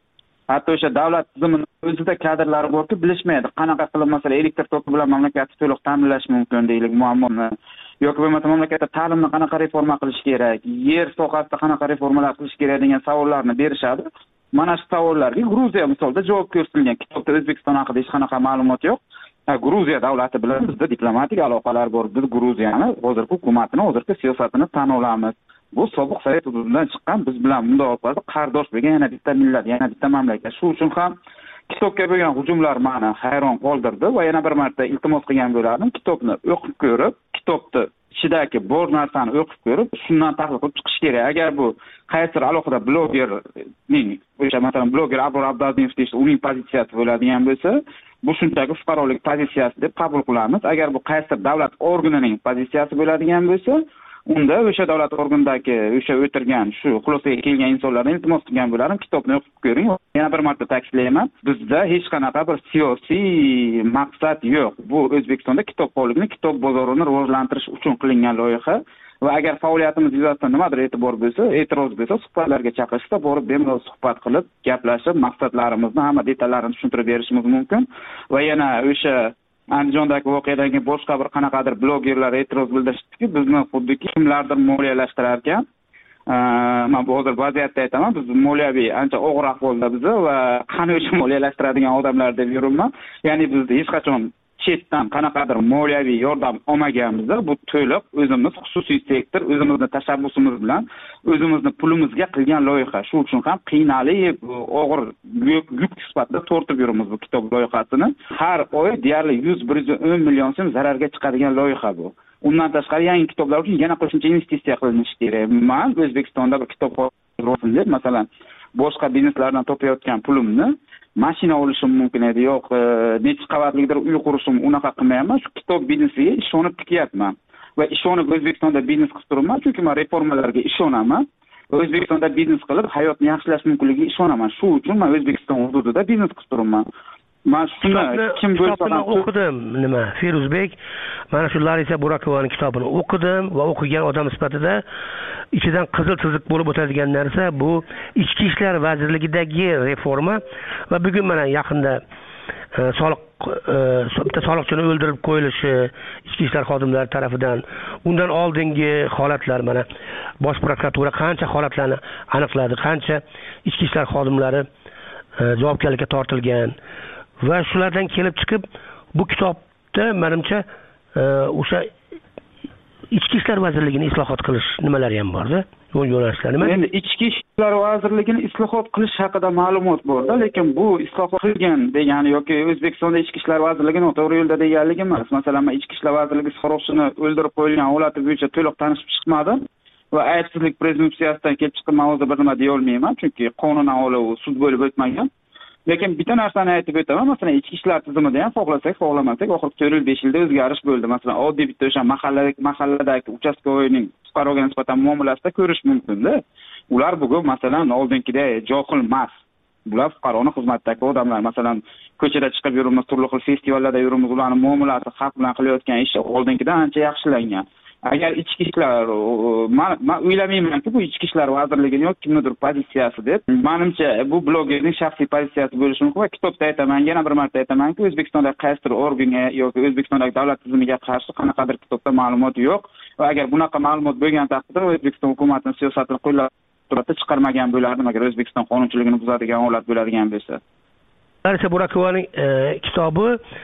hatto o'sha davlat tizimini o'zida kadrlari borki, bilishmaydi qanaqa qilib masalan elektr toki bilan mamlakatni to'liq ta'minlash mumkin deylik muammoni, yoki bo'lmasa mamlakatda ta'limni qanaqa reforma qilish kerak, yer sohasida qanaqa reformalar qilish kerak degan savollarni berishadi. Mana shu savollarga Gruziya misolida javob ko'rsatilgan. Kitobda O'zbekiston haqida hech qanaqa ma'lumot yo'q. Gruziya davlati bilan bizda diplomatik aloqalar bor. Biz Gruziyani, hozirgi hukumatini, hozirgi siyosatini tan olamiz. Bu sobiq Sovet hududidan chiqqan, biz bilan bunday orqali qardosh bo'lgan yana bitta millat, yana bitta mamlakat. Shu uchun ham kitobga bo'lgan hujumlar meni hayron qoldirdi va yana bir marta iltimos qilgan bo'lardim, kitobni o'qib ko'rib, kitobni ichidagi bor narsani o'qib ko'rib, shundan tahlil qilib chiqish kerak. Agar bu qaysidir alohida blogerning, o'sha masalan bloger Abror Abdazimov deysiz, uning pozitsiyasi bo'ladigan bo'lsa, bu shunchaki fuqarolik pozitsiyasi deb qabul qilamiz. Agar bu qaysidir davlat organining pozitsiyasi bo'ladigan bo'lsa, unda o'sha davlat organidagi o'sha o'tirgan shu xulosaga kelgan insonlarni iltimos qilgan bo'larim, kitobni o'qib ko'ring. Yana bir marta ta'kidlayman, bizda hech qanaqa bir siyosiy maqsad yo'q. Bu O'zbekistonda kitobxonlikni, kitob bozorini rivojlantirish uchun qilingan loyiha va agar faoliyatimiz yuzasidan nimadir e'tibor bo'lsa, e'tiroz bo'lsa, suhbatlarga chaqirishsa, borib bemalol suhbat qilib, gaplashib, maqsadlarimizni, hamma detallarini tushuntirib berishimiz mumkin. Va yana o'sha Andijondagi voqeadan keyin boshqa bir qanaqadir blogerlar e'tiroz bildirishdiki, bizni xuddiki kimlardir moliyalashtirar ekan. Men bu hozir vaziyatda aytaman, biz moliyaviy ancha og'ir ahvolda biz va qani o'sha moliyalashtiradigan odamlar deb yuribman. Ya'ni bizda hech qachon chetdan qanaqadir moliyaviy yordam olmaganmiz. Bu to'liq o'zimiz xususiy sektor, o'zimizning tashabbusimiz bilan o'zimizni pulimizga qilgan loyiha. Shu uchun ham qiynalib, og'ir yuk sifatida tortib yuramiz bu kitob loyihasini. Har oy deyarli yuz bir yuz o'n million so'm zararga chiqadigan loyiha bu. Undan tashqari yangi kitoblar uchun yana qo'shimcha investitsiya qilinishi kerak. Men O'zbekistonda bir kitob qurishim deb, masalan, boshqa bizneslardan topayotgan pulimni mashina olishim mumkin edi, yo'q, necha qavatlidir uy qurishim, unaqa qilmayman. Shu kitob biznesiga ishonib tikyapman va ishonib O'zbekistonda biznes qilib turibman, chunki men reformalarga ishonaman. O'zbekistonda biznes qilib hayotni yaxshilash mumkinligiga ishonaman. Shu uchun men O'zbekiston hududida biznes qilib turibman. Men shuni kim bo'lsa ham o'qidim, nima? Feruzbek, mana shu Larisa Burakovaning kitobini o'qidim va o'qigan odam sifatida ichidan qizil chiziq bo'lib o'tadigan narsa bu Ichki ishlar vazirligidagi reforma va bugun mana yaqinda soliq bitta soliqchini o'ldirib qo'yilishi ichki ishlar xodimlari tomonidan, undan oldingi holatlar, mana bosh prokuratura qancha holatlarni aniqladi, qancha ichki ishlar xodimlari javobgarlikka tortilgan va shulardan kelib chiqib bu kitobda menimcha o'sha ichki ishlar vazirligini islohot qilish nimalari ham bor-da, yo'nalishlar nima? Endi ichki ishlar vazirligini islohot qilish haqida ma'lumot bor-da, lekin bu islohot qilgan degani yoki O'zbekistonda ichki ishlar vazirligini to'g'ri yo'lda deganligi emas. Masalan, men ichki ishlar vazirligi fuqarosini o'ldirib qo'yilgan holati bo'yicha to'liq tanishib chiqmadim va aybsizlik prezumpsiyasidan kelib chiqib men hozir bir nima deya olmayman, chunki qonunan olov sud bo'lib o'tmagan. Lekin bitta narsani aytib o'taman, masalan, ichki ishlar tizimida ham xohlasak, xohlamasak, oxirgi to'rt yil besh yilda o'zgarish bo'ldi. Masalan, oddiy bitta o'sha mahalladagi mahalladagi uchastkovoyning fuqaroga nisbatan muomalasida ko'rish mumkin-da. Ular bugun masalan oldingiday johil emas. Bular fuqaroning xizmatidagi odamlar. Masalan, ko'chada chiqib yurimiz, turli xil festivallarda yurimiz, ularning muomalasi xalq bilan qilayotgan ishi oldingidan ancha yaxshilangan. Agar ichki ishlar, men o'ylamaymanki bu ichki ishlar vazirligining yoki kimnidir pozitsiyasi deb. Menimcha bu blogerning shaxsiy pozitsiyasi bo'lishi mumkin va kitobda aytaman, yana bir marta aytamanki, O'zbekistonda qaysidir organga yoki O'zbekistondagi davlat tizimiga qarshi qanaqadir kitobda ma'lumot yo'q va agar bunaqa ma'lumot bo'lgan taqdirda O'zbekiston hukumatining siyosatini qo'llab chiqarmagan bo'lardim, agar O'zbekiston qonunchiligini buzadigan holat bo'ladigan bo'lsa. Larisa Burakovaning kitobi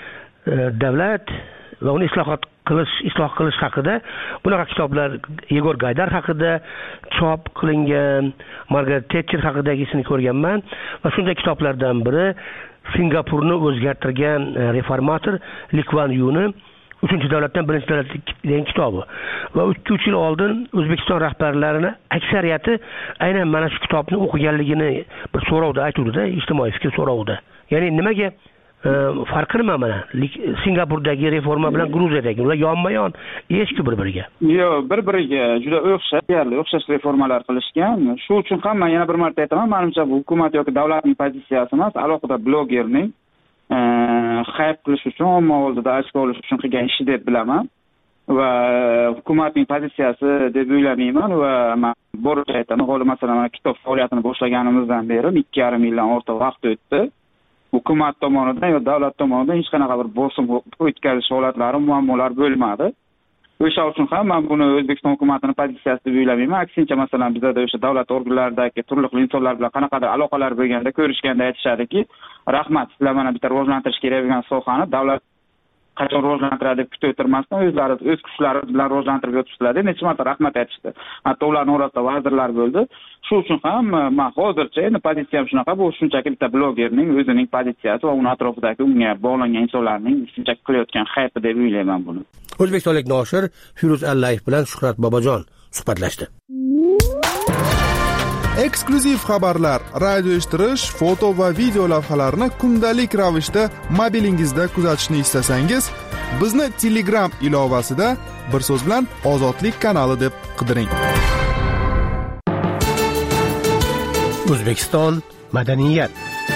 davlat va uni islohot qilish, isloh qilish haqida, bunaqa kitoblar Yegor Gaydar haqida chop qilingan, Margaret Thatcher haqidagisini ko'rganman va shunday kitoblardan biri Singapurni o'zgartirgan reformator Lee Kuan Yew'ni uchinchi davlatdan birinchi davlatga degan kitobi va ikki uch yil oldin O'zbekiston rahbarlarini aksariyati aynan mana shu kitobni o'qiganligini bir so'rovda aytuvdi-da, ijtimoiy fikr so'rovida. Ya'ni nimaga farqi nima mana Singapurdagi reforma bilan Gruziyadagi? Ular yonma-yon eski bir-biriga. Yo'q, bir-biriga juda o'xshash, deyarli o'xshash reformalar qilishgan. Shu uchun ham men yana bir marta aytaman, menimcha bu hukumat yoki davlatning pozitsiyasi emas, alohida blogerning hayb qilish uchun, omma oldida ochko olish uchun qilgan ishi deb bilaman. va hukumatning pozitsiyasi deb o'ylamayman va men bo'rish aytaman. Hozir masalan kitob faoliyatini boshlaganimizdan beri ikki yarim yildan ortiq vaqt o'tdi. Hukumat tomonidan yo davlat tomonidan hech qanaqa bir bosim o'tkazish holatlari, muammolar bo'lmadi. O'sha uchun ham men buni O'zbekiston hukumatining pozitsiyasi deb o'ylamayman. Aksincha masalan bizda o'sha davlat organlaridagi turli xil insonlar bilan qanaqadir aloqalar bo'lganda, ko'rishganda aytishadiki, rahmat, sizlar mana bitta rivojlantirish kerak bo'lgan sohani davlat qachon rivojlantiradi deb kutib o'tirmasdan o'zlari o'z kuchlari bilan rivojlantirib o'tishdilar. Necha marta rahmat aytishdi. Hatto ularning orasida vazirlar bo'ldi. Shu uchun ham men hozircha endi pozitsiyam shunaqa, bu shunchaki bitta blogerning o'zining pozitsiyasi va uning atrofidagi unga bog'langan insonlarning shunchaki qilayotgan haypi deb o'ylayman buni. O'zbekistonlik noshir Firuz Allayev bilan Shuhrat Bobojon suhbatlashdi. Eksklyuziv xabarlar, radio eshittirish, foto va video lavhalarni kundalik ravishda mobilingizda kuzatishni istasangiz, bizni Telegram ilovasida bir so'z bilan Ozodlik kanali deb qidiring. O'zbekiston madaniyat.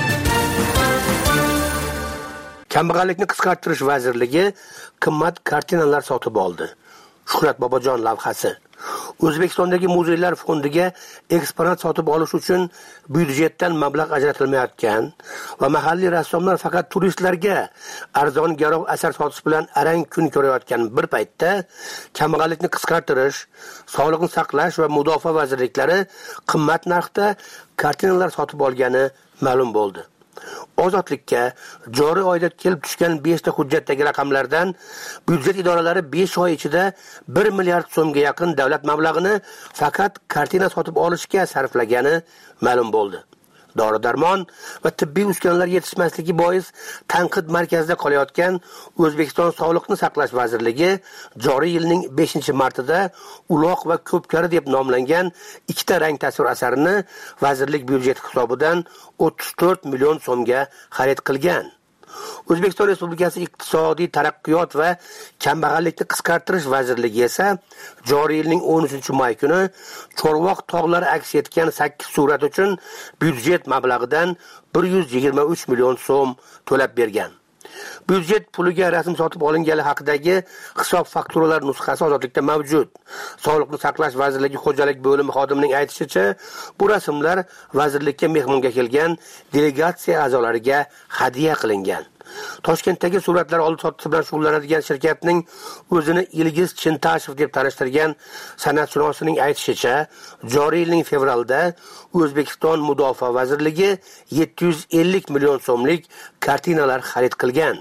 Kambag'allikni qisqartirish vazirligi qimmat kartinalar sotib oldi. Shuhrat Bobojon lavhasi. O'zbekistondagi muzeylar fondiga eksponat sotib olish uchun byudjetdan mablag' ajratilmayotgan va mahalliy rassomlar faqat turistlarga arzon garov asar sotish bilan arang kun ko'rayotgan bir paytda kambag'allikni qisqartirish, sog'liqni saqlash va mudofaa vazirliklari qimmat narxda kartinalar sotib olgani ma'lum bo'ldi. Ozodlikka joriy oyda kelib tushgan besh ta hujjatdagi raqamlardan byudjet idoralari besh oy ichida bir milliard so'mga yaqin davlat mablag'ini faqat kartina sotib olishga sarflagani ma'lum bo'ldi. Dori-darmon va tibbiy uskunalar yetishmasligi bois tanqid markazida qolayotgan O'zbekiston Sog'liqni saqlash vazirligi joriy yilning beshinchi martida uloq va ko'pkari deb nomlangan ikkita rang tasvir asarini vazirlik byudjeti hisobidan o'ttiz to'rt million so'mga xarid qilgan. O'zbekiston Respublikasi Iqtisodiy taraqqiyot va kambag'allikni qisqartirish vazirligi esa joriy yilning o'n uchinchi may kuni Chorvoq tog'lari aks etgan sakkiz surat uchun byudjet mablag'idan bir yuz yigirma uch million so'm to'lab bergan. Byudjet puliga rasm sotib olingani haqidagi hisob fakturalar nusxasi Ozodlikda mavjud. Sog'liqni saqlash vazirligi xo'jalik bo'limi xodimining aytishicha, bu rasmlar vazirlikka mehmonga kelgan delegatsiya a'zolariga hadya qilingan. Toshkentdagi suratlar oldi sotish bilan shug'ullanadigan shirkatning o'zini Ilgiz Chintashev deb tanishtirgan san'atshunosning aytishicha, joriy yilning fevralda O'zbekiston Mudofaa vazirligi yetti yuz ellik million so'mlik kartinalar xarid qilgan.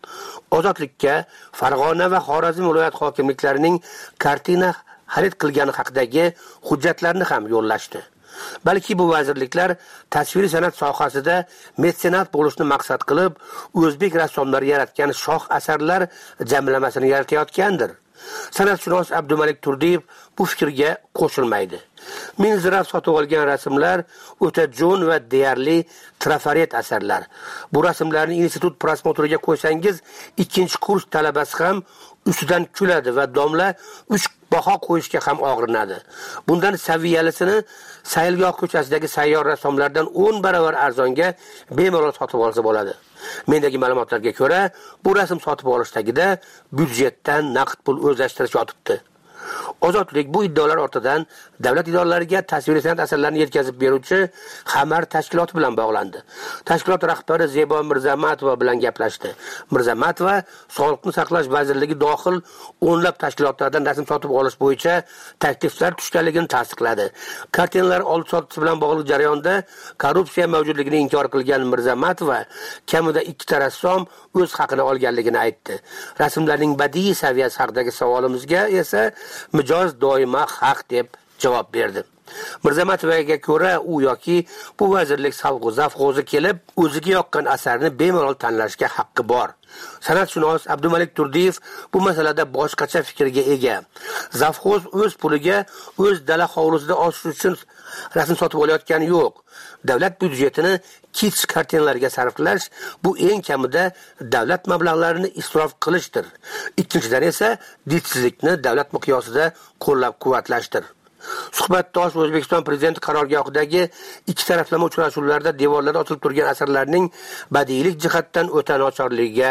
Ozodlikka Farg'ona va Xorazm viloyat hokimliklarining kartina xarid qilgani haqidagi hujjatlarni ham yo'llashdi. Balki bu vazirliklar tasviriy san'at sohasida metsenat bo'lishni maqsad qilib, o'zbek rassomlari yaratgan shoh asarlar jamlamasini yaratayotgandir. San'atshunos Abdumalik Turdiyev bu fikrga qo'shilmaydi. Minzirab sotib olgan rasmlar o'ta jo'n va deyarli trafaret asarlar. Bu rasmlarni institut prosmotriga qo'ysangiz, ikkinchi kurs talabasi ham ustidan kuladi va domla uch baho qo'yishga ham og'rinadi. Bundan saviyalisini Sayilgoh ko'chasidagi sayyor rassomlardan o'n barobar arzonga bemalol sotib olsa bo'ladi. Mendagi ma'lumotlarga ko'ra, bu rasm sotib olishdagida byudjetdan naqd pul o'zlashtirish yotibdi. Ozodlik bu iddaolar ortidan davlat idoralariga tasviriy san'at asarlarini yetkazib beruvchi Xamar tashkiloti bilan bog'landi. Tashkilot rahbari Zebo Mirzamatova bilan gaplashdi. Mirzamatova Sog'liqni saqlash vazirligi dohil o'nlab tashkilotlardan rasm sotib olish bo'yicha takliflar tushganligini tasdiqladi. Kartinalar oldi sotish bilan bog'liq jarayonda korrupsiya mavjudligini inkor qilgan Mirzamatova kamida ikkita rassom o'z haqini olganligini aytdi. Rasmlarning badiiy saviyasi haqidagi savolimizga esa mijoz doimo haq deb javob berdi. Mirzamatovaga ko'ra, u yoki bu vazirlik zavg'ozi kelib, o'ziga yoqqan asarni bemalol tanlashga haqqi bor. San'atshunos Abdumalik Turdiyev bu masalada boshqacha fikrga ega. Zavg'oz o'z puliga o'z dala hovlisida osish uchun rasm sotib olayotgani yo'q. Davlat byudjetini kits kartinalarga sarflash bu eng kamida davlat mablag'larini isrof qilishdir. Ikkinchidan esa ditsizlikni davlat miqyosida qo'llab-quvvatlashdir. Suhbatdosh O'zbekiston prezidenti qarorgohidagi ikki taraflama uchrashuvlarda devorlarda osilib turgan asarlarning badiiylik jihatdan o'ta nochorligiga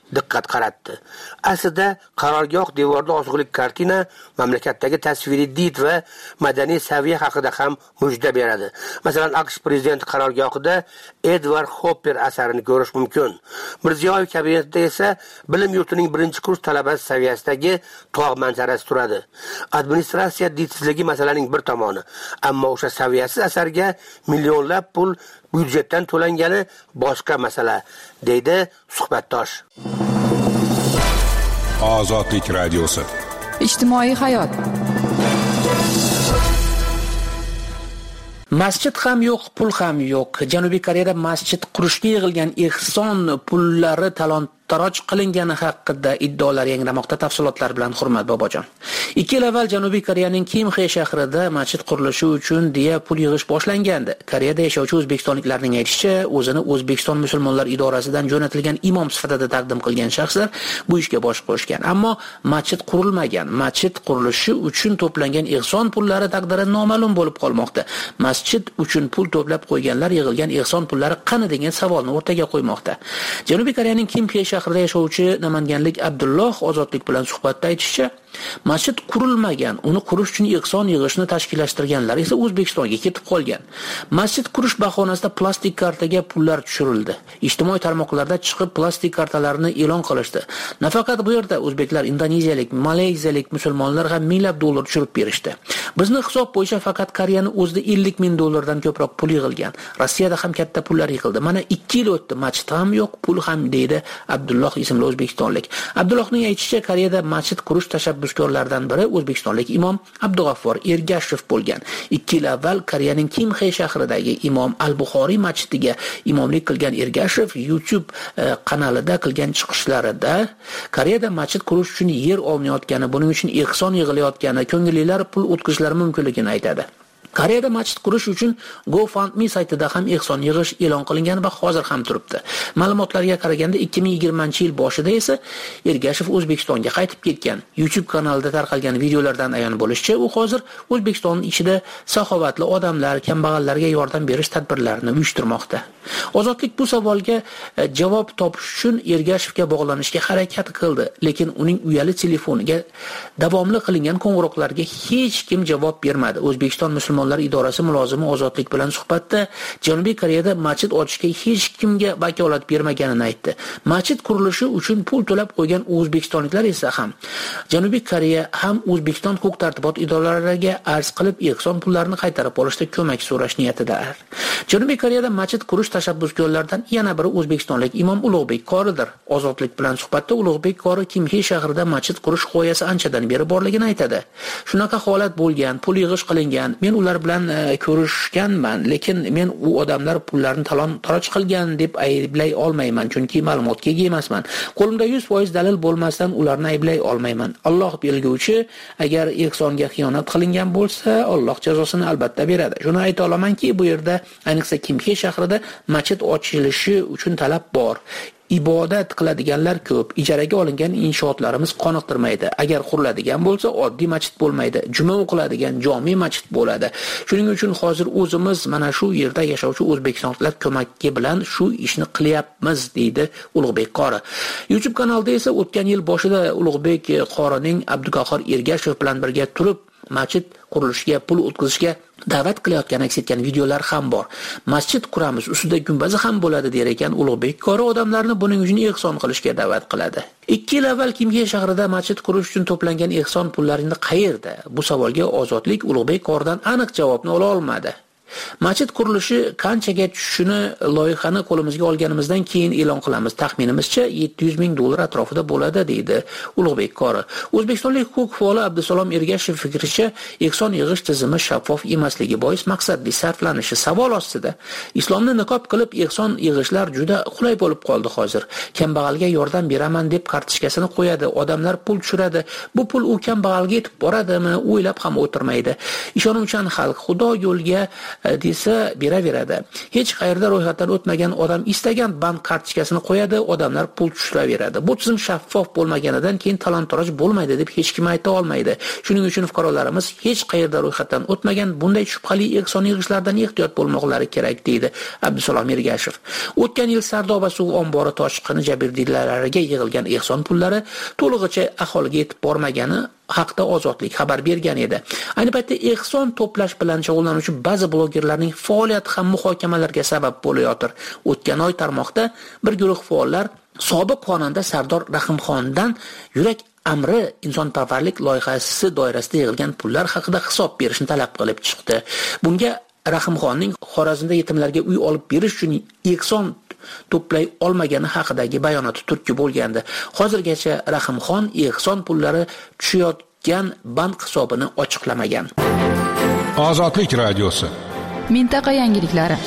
diqqat qaratdi. Aslida qarorgoh devorda osig'lik kartina mamlakatdagi tasviriy did va madaniy saviya haqida ham mujda beradi. Masalan, AQSh prezidenti qarorgohida Edward Hopper asarini ko'rish mumkin. Mirziyoyev kabinetida esa bilim yurtining birinchi kurs talabasi saviyasidagi tog' manzarasi turadi. Administratsiya didsizligi masalaning bir tomoni, ammo o'sha saviyasiz asarga millionlab pul byudjetdan to'langani boshqa masala, deydi suhbatdosh. Ozodlik radiosi. Ijtimoiy hayot. Masjid ham yo'q, pul ham yo'q. Janubiy Koreyada masjid qurishga yig'ilgan ehson pullari talon taroj qilingani haqida iddaolar yangramoqda. Tafsilotlar bilan Hurmat Bobojon. ikki yil avval Janubiy Koreyaning Kimxe shahrida masjid qurilishi uchun deya pul yig'ish boshlangandi. Koreyada yashovchi o'zbekistonliklarning aytishicha, o'zini O'zbekiston musulmonlar idorasidan jo'natilgan imom sifatida taqdim qilgan shaxslar bu ishga bosh qo'shgan. Ammo masjid qurilmagan. Masjid qurilishi uchun to'plangan ehson pullari taqdiri noma'lum bo'lib qolmoqda. Masjid uchun pul to'plab qo'yganlar yig'ilgan ehson pullari qani degan savolni o'rtaga qo'ymoqda. Janubiy Koreyaning Kimxe shahrida yashovchi namanganlik Abdulloh Ozodlik bilan suhbatda aytishicha, masjid qurilmagan, uni qurish uchun ehson yig'ishni tashkillashtirganlar esa O'zbekistonga ketib qolgan. Masjid qurish bahonasida plastik kartaga pullar tushirildi. Ijtimoiy tarmoqlarda chiqib plastik kartalarni e'lon qilishdi. Nafaqat bu yerda o'zbeklar, indoneziyalik, malayziyalik musulmonlar ham minglab dollar tushirib berishdi. Bizning hisob bo'yicha faqat Koreyani o'zida ellik ming dollardan ko'proq pul yig'ilgan. Rossiyada ham katta pullar yig'ildi. Mana ikki yil o'tdi, masjid ham yo'q, pul ham, deydi Abdulloh ismli o'zbekistonlik. Abdullohning aytishicha, Koreyada masjid qurish tashabbuskorlaridan biri o'zbekistonlik imom Abdug'affor Ergashev bo'lgan. ikki yil avval Koreyaning Kimxe shahridagi Imom Al-Buxoriy masjidiga imomlik qilgan Ergashev YouTube kanalida qilgan chiqishlarida Koreyada masjid qurish uchun yer olinayotgani, buning uchun ehson yig'ilayotgani, ko'ngillilar pul o'tkazishlari mumkinligini aytadi. Koreyada masjid qurish uchun GoFundMe saytida ham ehson yig'ish e'lon qilingan va hozir ham turibdi. Ma'lumotlarga qaraganda ikki ming yigirmanchi yil boshida esa Ergashev O'zbekistonga qaytib ketgan. YouTube kanalida tarqalgan videolardan ayon bo'lishicha, u hozir O'zbekiston ichida saxovatli odamlar, kambag'allarga yordam berish tadbirlarini uyushtirmoqda. Ozodlik bu savolga javob topish uchun Ergashevga bog'lanishga harakat qildi, lekin uning uyali telefoniga davomli qilingan qo'ng'iroqlarga hech kim javob bermadi. O'zbekiston musulmonlar idorasi mulozimi Ozodlik bilan suhbatda Janubiy Koreyada masjid ochishga hech kimga vakolat bermaganini aytdi. Masjid qurilishi uchun pul to'lab qo'ygan o'zbekistonliklar esa ham Janubiy Koreya ham O'zbekiston huquq-tartibot idoralariga arz qilib ehson pullarini qaytarib olishda ko'mak so'rash niyatidalar. Janubiy Koreyada masjid qurish tashabbuskorlaridan yana biri o'zbekistonlik imom Ulug'bek Qoridir. Ozodlik bilan suhbatda Ulug'bek Qori Kimxe shahrida masjid qurish g'oyasi anchadan beri borligini aytadi. Shunaqa holat bo'lgan, pul yig'ish qilingan. Men ular bilan ko'rishganman, lekin men u odamlar pullarni talon taroj qilgan deb ayblay olmayman, chunki ma'lumotga ega emasman. Qo'limda yuz foiz dalil bo'lmasdan ularni ayblay olmayman. Alloh bilguvchi, agar ehsonga xiyonat qilingan bo'lsa, Alloh jazosini albatta beradi. Shuni ayta olamanki, bu yerda ayniqsa Kimxe shahrida masjid ochilishi uchun talab bor. Ibodat qiladiganlar ko'p. Ijaraga olingan inshootlarimiz qoniqtirmaydi. Agar quriladigan bo'lsa, oddiy masjid bo'lmaydi. Juma o'qiladigan jami masjid bo'ladi. Shuning uchun hozir o'zimiz mana shu yerda yashovchi o'zbekistonliklar ko'magi bilan shu ishni qilyapmiz, deydi Ulug'bek Qori. YouTube kanalida esa o'tgan yil boshida Ulug'bek Qorining Abdug'affor Ergashev bilan birga turib masjid qurilishiga pul o'tkazishga da'vat qilayotgan aks etgan videolar ham bor. Masjid quramiz, ustida gumbazi ham bo'ladi der ekan Ulug'bek Qori, odamlarni buning uchun ehson qilishga da'vat qiladi. ikki yil avval Kimxe shahrida masjid qurish uchun to'plangan ehson pullarini qayerda? Bu savolga Ozodlik Ulug'bek Qoridan aniq javobni ola olmadi. Masjid qurilishi qanchaga tushishini loyihani qo'limizga olganimizdan keyin e'lon qilamiz. Taxminimizcha yetti yuz ming dollar atrofida bo'ladi, deydi Ulug'bek Qori. O'zbekistonlik huquq faoli Abdusalom Ergashev fikricha, ehson yig'ish tizimi shaffof emasligi bois maqsadli sarflanishi savol ostida. Islomni niqob qilib ehson yig'ishlar juda qulay bo'lib qoldi hozir. Kambag'alga yordam beraman deb kartochkasini qo'yadi, odamlar pul tushiradi. Bu pul u kambag'alga yetib boradimi, o'ylab ham o'tirmaydi. Ishonuvchan xalq Xudo yo'lga desa beraveradi. Hech qayerda ro'yxatdan o'tmagan odam istagan bank kartochkasini qo'yadi, odamlar pul tushlaveradi. Bu tizim shaffof bo'lmaganidan keyin talon-toroj bo'lmaydi deb hech kim ayta olmaydi. Shuning uchun fuqarolarimiz hech qayerda ro'yxatdan o'tmagan bunday shubhali ehson yig'ishlardan ehtiyot bo'lmoqlari kerak deydi Abdusalom Ergashev. O'tgan yil Sardoba suv ombori toshqini jabrdiylarlariga yig'ilgan ehson pullari to'lig'icha aholiga yetib bormagani haqda Ozodlik xabar bergan edi. Ayni paytda ehson to'plash bilan shug'ullanuvchi ba'zi blogerlarning faoliyati ham muhokamalarga sabab bo'layotir. O'tgan oy tarmoqda bir guruh faollar sobiq xonanda Sardor Rahimxondan yurak amri insonparvarlik loyihasi doirasida yig'ilgan pullar haqida hisob berishni talab qilib chiqdi. Bunga Rahimxonning Xorazmda yetimlarga uy olib berish uchun ehson to'play olmagani haqidagi bayonoti turtki bo'lgandi. Hozirgacha Rahimxon ehson pullari tushayotgan bank hisobini ochiqlamagan. Ozodlik radiosi. Mintaqa yangiliklari.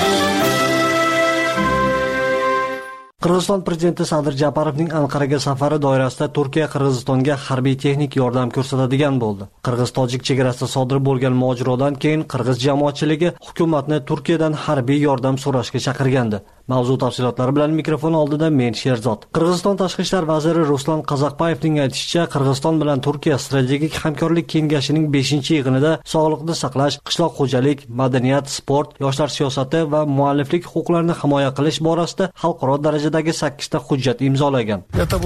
Qirg'iziston prezidenti Sadir Japarovning Anqaraga safari doirasida Turkiya Qirg'izistonga harbiy texnik yordam ko'rsatadigan bo'ldi. Qirg'iz-tojik chegarasida sodir bo'lgan mojarodan keyin qirg'iz jamoatchiligi hukumatni Turkiyadan harbiy yordam so'rashga chaqirgandi. Mavzu tafsilotlari bilan mikrofon oldida men Sherzod. Qirg'iziston tashqi ishlar vaziri Ruslan Qazaqbayevning aytishicha, Qirg'iziston bilan Turkiya strategik hamkorlik kengashining beshinchi yig'inida sog'liqni saqlash, qishloq xo'jalik, madaniyat, sport, yoshlar siyosati va mualliflik huquqlarini himoya qilish borasida xalqaro darajadagi sakkizta hujjat imzolagan.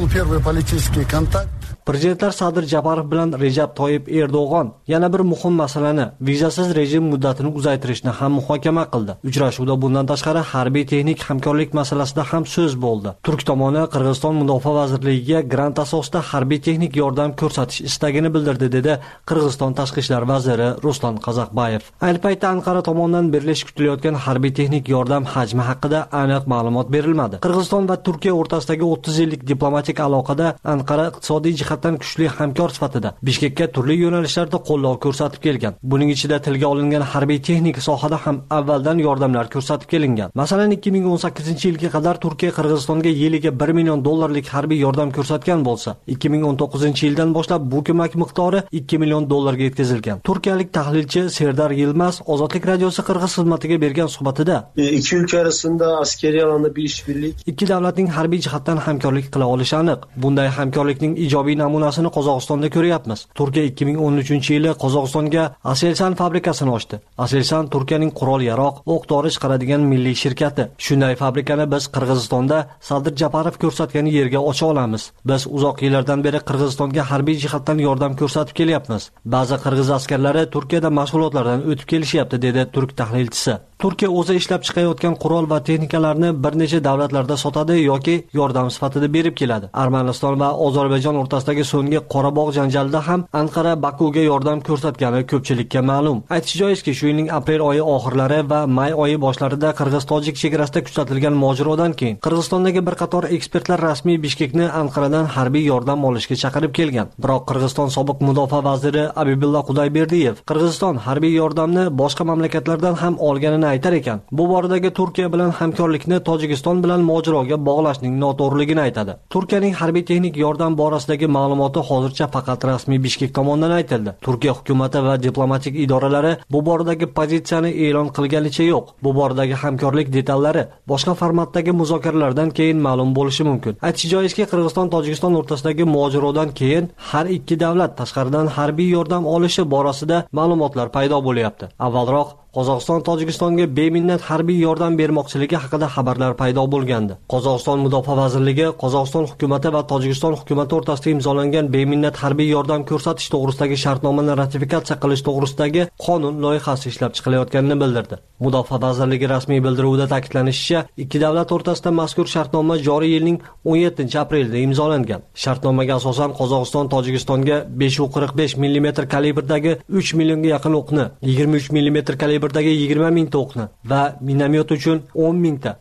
Prezidentlar Sadir Japarov bilan Rejab Toyib Erdo'g'on yana bir muhim masalani, vizasiz rejim muddatini uzaytirishni ham muhokama qildi. Uchrashuvda bundan tashqari harbiy texnik hamkorlik masalasida ham so'z bo'ldi. Turk tomoni Qirg'iziston Mudofaa vazirligiga grant asosida harbiy texnik yordam ko'rsatish istagini bildirdi, dedi Qirg'iziston tashqi ishlar vaziri Ruslan Qazaqbayev. Ayni paytda Anqara tomonidan berilishi kutilayotgan harbiy texnik yordam hajmi haqida aniq ma'lumot berilmadi. Qirg'iziston va Turkiya o'rtasidagi o'ttiz yillik diplomatik aloqada Anqara iqtisodiy jihatdan kuchli hamkor sifatida Bishkekka turli yo'nalishlarda qo'llov ko'rsatib kelgan. Buning ichida tilga olingan harbiy texnika sohada ham avvaldan yordamlar ko'rsatib kelingan. Masalan, ikki ming o'n sakkizinchi yilga qadar Turkiya Qirg'izistonga yiliga bir million dollarlik harbiy yordam ko'rsatgan bo'lsa, ikki ming o'n to'qqizinchi yildan boshlab bu ko'mak miqdori ikki million dollarga yetkazilgan. Turkiyalik tahlilchi Serdar Yilmaz Ozodlik radiosi Qirg'iz xizmatiga bergan suhbatida ikki ülke arasında askeri alanda bir işbirlik, ikki davlatning harbiy jihatdan hamkorlik qila olishi aniq. Bunday hamkorlikning ijobiy namunasini Qozog'istonda ko'ryapmiz. Turkiya ikki ming o'n uchinchi yili Qozog'istonga Aselsan fabrikasini ochdi. Aselsan Turkiyaning qurol-yaroq, o'q-dori chiqaradigan milliy shirkati. Shunday fabrikani biz Qirg'izistonda Sadir Japarov ko'rsatgan yerga ocha olamiz. Biz uzoq yillardan beri Qirg'izistonga harbiy jihatdan yordam ko'rsatib kelyapmiz. Ba'zi qirg'iz askarlari Turkiyada mashg'ulotlardan o'tib kelishyapti, dedi turk tahlilchisi. Turkiya o'zi ishlab chiqayotgan qurol va texnikalarni bir necha davlatlarda sotadi yoki yordam sifatida berib keladi. Armaniston va Ozarbayjon o'rtasidagi so'nggi Qorabog' janjalida ham Anqara Bakuga yordam ko'rsatgani ko'pchilikka ma'lum. Aytish joizki, shu yilning aprel oyi oxirlari va may oyi boshlarida Qirg'iz-tojik chegarasida kuzatilgan mojarodan keyin Qirg'izistondagi bir qator ekspertlar rasmiy Bishkekni Anqaradan harbiy yordam olishga chaqirib kelgan. Biroq Qirg'iziston sobiq mudofaa vaziri Abibulla Qubayberdiyev Qirg'iziston harbiy yordamni boshqa mamlakatlardan ham olganini aytar ekan. Bu boradagi Turkiya bilan hamkorlikni Tojikiston bilan mojaroga bog'lashning noto'g'riligini aytadi. Turkiyaning harbiy texnik yordam borasidagi ma'lumoti hozircha faqat rasmiy Bishkek tomonidan aytildi. Turkiya hukumati va diplomatik idoralari bu boradagi pozitsiyani e'lon qilganicha yo'q. Bu boradagi hamkorlik detallari boshqa formatdagi muzokaralardan keyin ma'lum bo'lishi mumkin. Aytish joizki, Qirg'iziston Tojikiston o'rtasidagi mojarodan keyin har ikki davlat tashqaridan harbiy yordam olishi borasida ma'lumotlar paydo bo'lyapti. Avvalroq Qozog'iston Tojikistonga beminnat harbiy yordam bermoqchiligi haqida xabarlar paydo bo'lgandi. Qozog'iston Mudofaa vazirligi Qozog'iston hukumati va Tojikiston hukumati o'rtasida imzolangan beminnat harbiy yordam ko'rsatish to'g'risidagi shartnomani ratifikatsiya qilish to'g'risidagi qonun loyihasi ishlab chiqilayotganini bildirdi. Mudofaa vazirligi rasmiy bildiruvida ta'kidlanishicha, ikki davlat o'rtasida mazkur shartnoma joriy yilning o'n yettinchi aprelida imzolangan. Shartnomaga asosan Qozog'iston Tojikistonga besh yuz qirq besh millimetr kalibrdagi uch millionga yaqin o'qni, yigirma uch millimetr kalibrdagi yigirma mingta o'qni va minomyot uchun o'n mingta,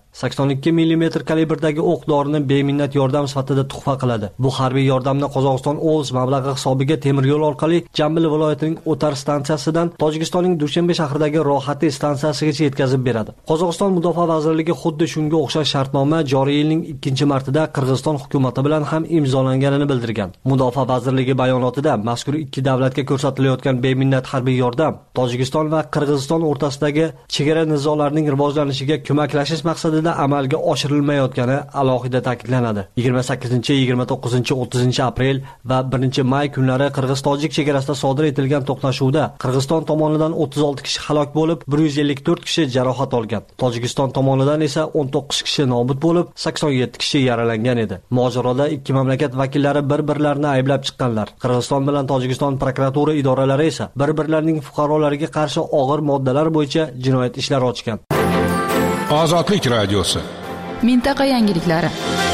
sakson ikki millimetr kalibrdagi o'q-dorini beminnat yordam sifatida tuhfa qiladi. Bu harbiy yordamni Qozog'iston o'z mablag'i hisobiga temir yo'l orqali Jambil viloyatining O'tar stansiyasidan Tojikistonning Dushanbe shahridagi Rohati stansiyasigacha yetkazib beradi. Qozog'iston Mudofaa vazirligi xuddi shunga o'xshash shartnoma joriy yilning ikkinchi martida Qirg'iziston hukumati bilan ham imzolanganini bildirgan. Mudofaa vazirligi bayonotida mazkur ikki davlatga ko'rsatilayotgan beminnat harbiy yordam Tojikiston va Qirg'iziston o'rtasidagi chegara nizolarining rivojlanishiga ko'maklashish maqsadida amalga oshirilmayotgani alohida ta'kidlanadi. yigirma sakkizinchi, yigirma to'qqizinchi, o'ttizinchi aprel va birinchi may kunlari Qirg'iz-Tojik chegarasida sodir etilgan to'qnashuvda Qirg'iziston tomonidan o'ttiz olti kishi halok bo'lib, bir yuz ellik to'rt kishi jarohat olgan. Tojikiston tomonidan esa o'n to'qqiz kishi nobud bo'lib, sakson yetti kishi yaralangan edi. Mojaroda ikki mamlakat vakillari bir-birlarini ayblab chiqqanlar. Qirg'iziston bilan Tojikiston prokuratura idoralari esa bir-birlarining fuqarolariga qarshi og'ir moddalar bo'yicha jinoyat ishlari ochgan. Ozodlik radiosi. Mintaqa yangiliklari.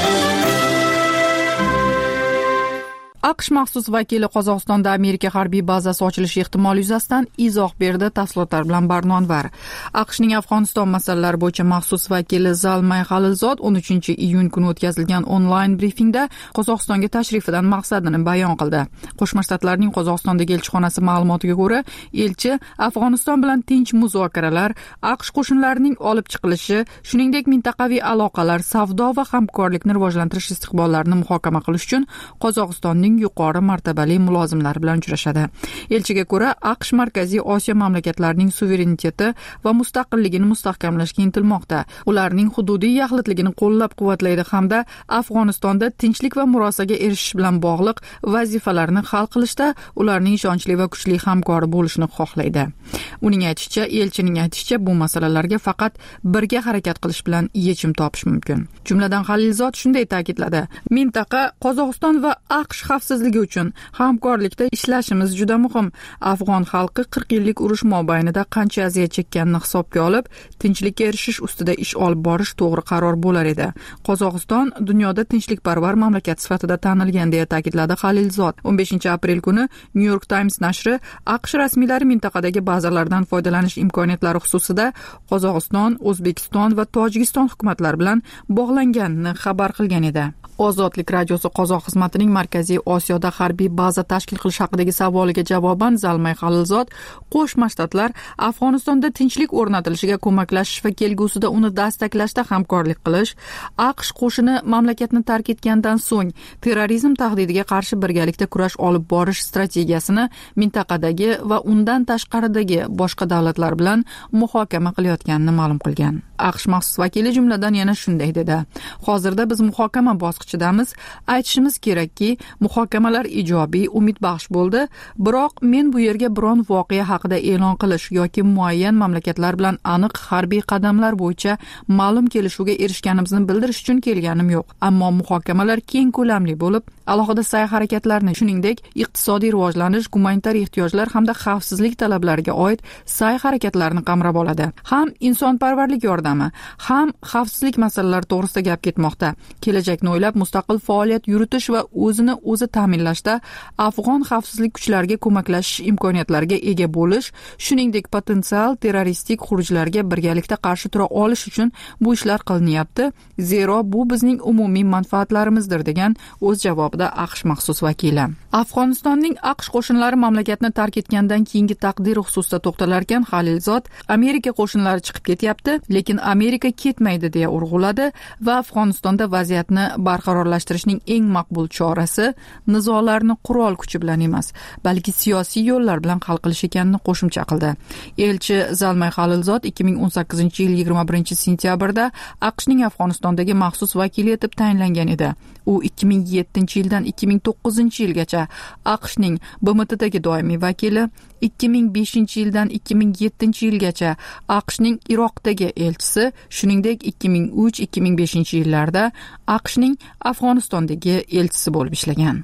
AQSh maxsus vakili Qozog'istonda Amerika harbiy bazasi ochilishi ehtimoli yuzasidan izoh berdi. Tafsilotlar bilan Barno Anvar. AQShning Afg'oniston masalalari bo'yicha maxsus vakili Zalmay Khalilzod o'n uchinchi iyun kuni o'tkazilgan onlayn brifingda Qozog'istonga tashrifidan maqsadini bayon qildi. Qo'shma Shtatlarning Qozog'istondagi elchixonasi ma'lumotiga ko'ra, elchi Afg'oniston bilan tinch muzokaralar, AQSh qo'shinlarining olib chiqilishi, shuningdek mintaqaviy aloqalar, savdo va hamkorlikni rivojlantirish istiqbollarini muhokama qilish uchun Qozog'istonning yuqori martabali mulozimlar bilan uchrashadi. Elchiga ko'ra, AQSh Markaziy Osiyo mamlakatlarining suvereniteti va mustaqilligini mustahkamlashga intilmoqda. Ularning hududiy yaxlitligini qo'llab-quvvatlaydi hamda Afg'onistonda tinchlik va murosaga erishish bilan bog'liq vazifalarni hal qilishda ularning ishonchli va kuchli hamkori bo'lishini xohlaydi. Uning aytishicha, elchining aytishicha, bu masalalarga faqat birga harakat qilish bilan yechim topish mumkin. Jumladan Khalilzod shunday ta'kidladi: "Mintaqa, Qozog'iston va AQSh xavfsizligi uchun hamkorlikda ishlashimiz juda muhim. Afg'on xalqi qirq yillik urush mobaynida qancha aziyat chekkanini hisobga olib, tinchlikka erishish ustida ish olib borish to'g'ri qaror bo'lar edi. Qozog'iston dunyoda tinchlikparvar mamlakat sifatida tanilgan", deya ta'kidladi Khalilzod. o'n beshinchi aprel kuni New York Times nashri AQSh rasmiylari mintaqadagi bazalardan foydalanish imkoniyatlari xususida Qozog'iston, O'zbekiston va Tojikiston hukumatlari bilan bog'langanini xabar qilgan edi. Ozodlik radiosi Qozoq xizmatining Markaziy Osiyoda harbiy baza tashkil qilish haqidagi savoliga javoban Zalmay Khalilzod, Qo'shma Shtatlar Afg'onistonda tinchlik o'rnatilishiga ko'maklashish va kelgusida uni dastaklashda hamkorlik qilish, AQSh qo'shini mamlakatni tark etgandan so'ng terrorizm tahdidiga qarshi birgalikda kurash olib borish strategiyasini mintaqadagi va undan tashqaridagi boshqa davlatlar bilan muhokama qilayotganini ma'lum qilgan. AQSh maxsus vakili jumladan yana shunday dedi: "Hozirda biz muhokama bosqichidamiz. Aytishimiz kerakki, muhokamalar ijobiy, umidbaxsh bo'ldi, biroq men bu yerga biron voqea haqida e'lon qilish yoki muayyan mamlakatlar bilan aniq harbiy qadamlar bo'yicha ma'lum kelishuvga erishganimizni bildirish uchun kelganim yo'q. Ammo muhokamalar keng ko'lamli bo'lib, alohida sa'y-harakatlarni, shuningdek, iqtisodiy rivojlanish, gumanitar ehtiyojlar hamda xavfsizlik talablariga oid sa'y-harakatlarni qamrab oladi. Ham insonparvarlik yordami, ham xavfsizlik masalalari to'g'risida gap ketmoqda. Kelajakni o'ylab mustaqil faoliyat yuritish va o'zini o'zi ta'minlashda afg'on xavfsizlik kuchlariga ko'maklashish imkoniyatlariga ega bo'lish, shuningdek potensial terroristik xurujlarga birgalikda qarshi tura olish uchun bu ishlar qilinyapti, zero bu bizning umumiy manfaatlarimizdir", degan o'z javobida AQSh maxsus vakili. Afg'onistonning AQSh qo'shinlari mamlakatni tark etgandan keyingi taqdiri xususida to'xtalar ekan Khalilzod, Amerika qo'shinlari chiqib ketyapti, lekin Amerika ketmaydi deya urg'uladi va Afg'onistonda vaziyatni barqarorlashtirishning eng maqbul chorasi nizolarni qurol kuchi bilan emas, balki siyosiy yo'llar bilan hal qilish ekanini qo'shimcha qildi. Elchi Zalmay Khalilzod ikki ming o'n sakkizinchi yil yigirma birinchi sentyabrda AQShning Afg'onistondagi maxsus vakili etib tayinlangan edi. U ikki ming yettinchi yildan ikki ming to'qqizinchi yilgacha AQShning B M Tdagi doimiy vakili, ikki ming beshinchi yildan ikki ming yettinchi yilgacha AQShning Iroqdagi elchisi, shuningdek ikki ming uch ikki ming beshinchi yillarda AQShning Afg'onistondagi elchisi bo'lib ishlagan.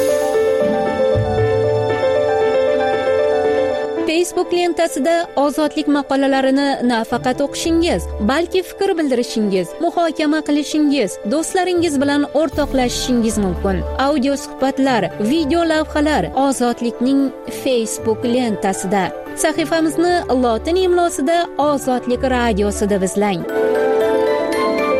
Facebook lentasida ozodlik maqolalarini nafaqat o'qishingiz, balki fikr bildirishingiz, muhokama qilishingiz, do'stlaringiz bilan o'rtoqlashishingiz mumkin. Audio suhbatlar, video lavhalar Ozodlikning Facebook lentasida. Sahifamizni lotin imlosida Ozodlik radiosida izlang.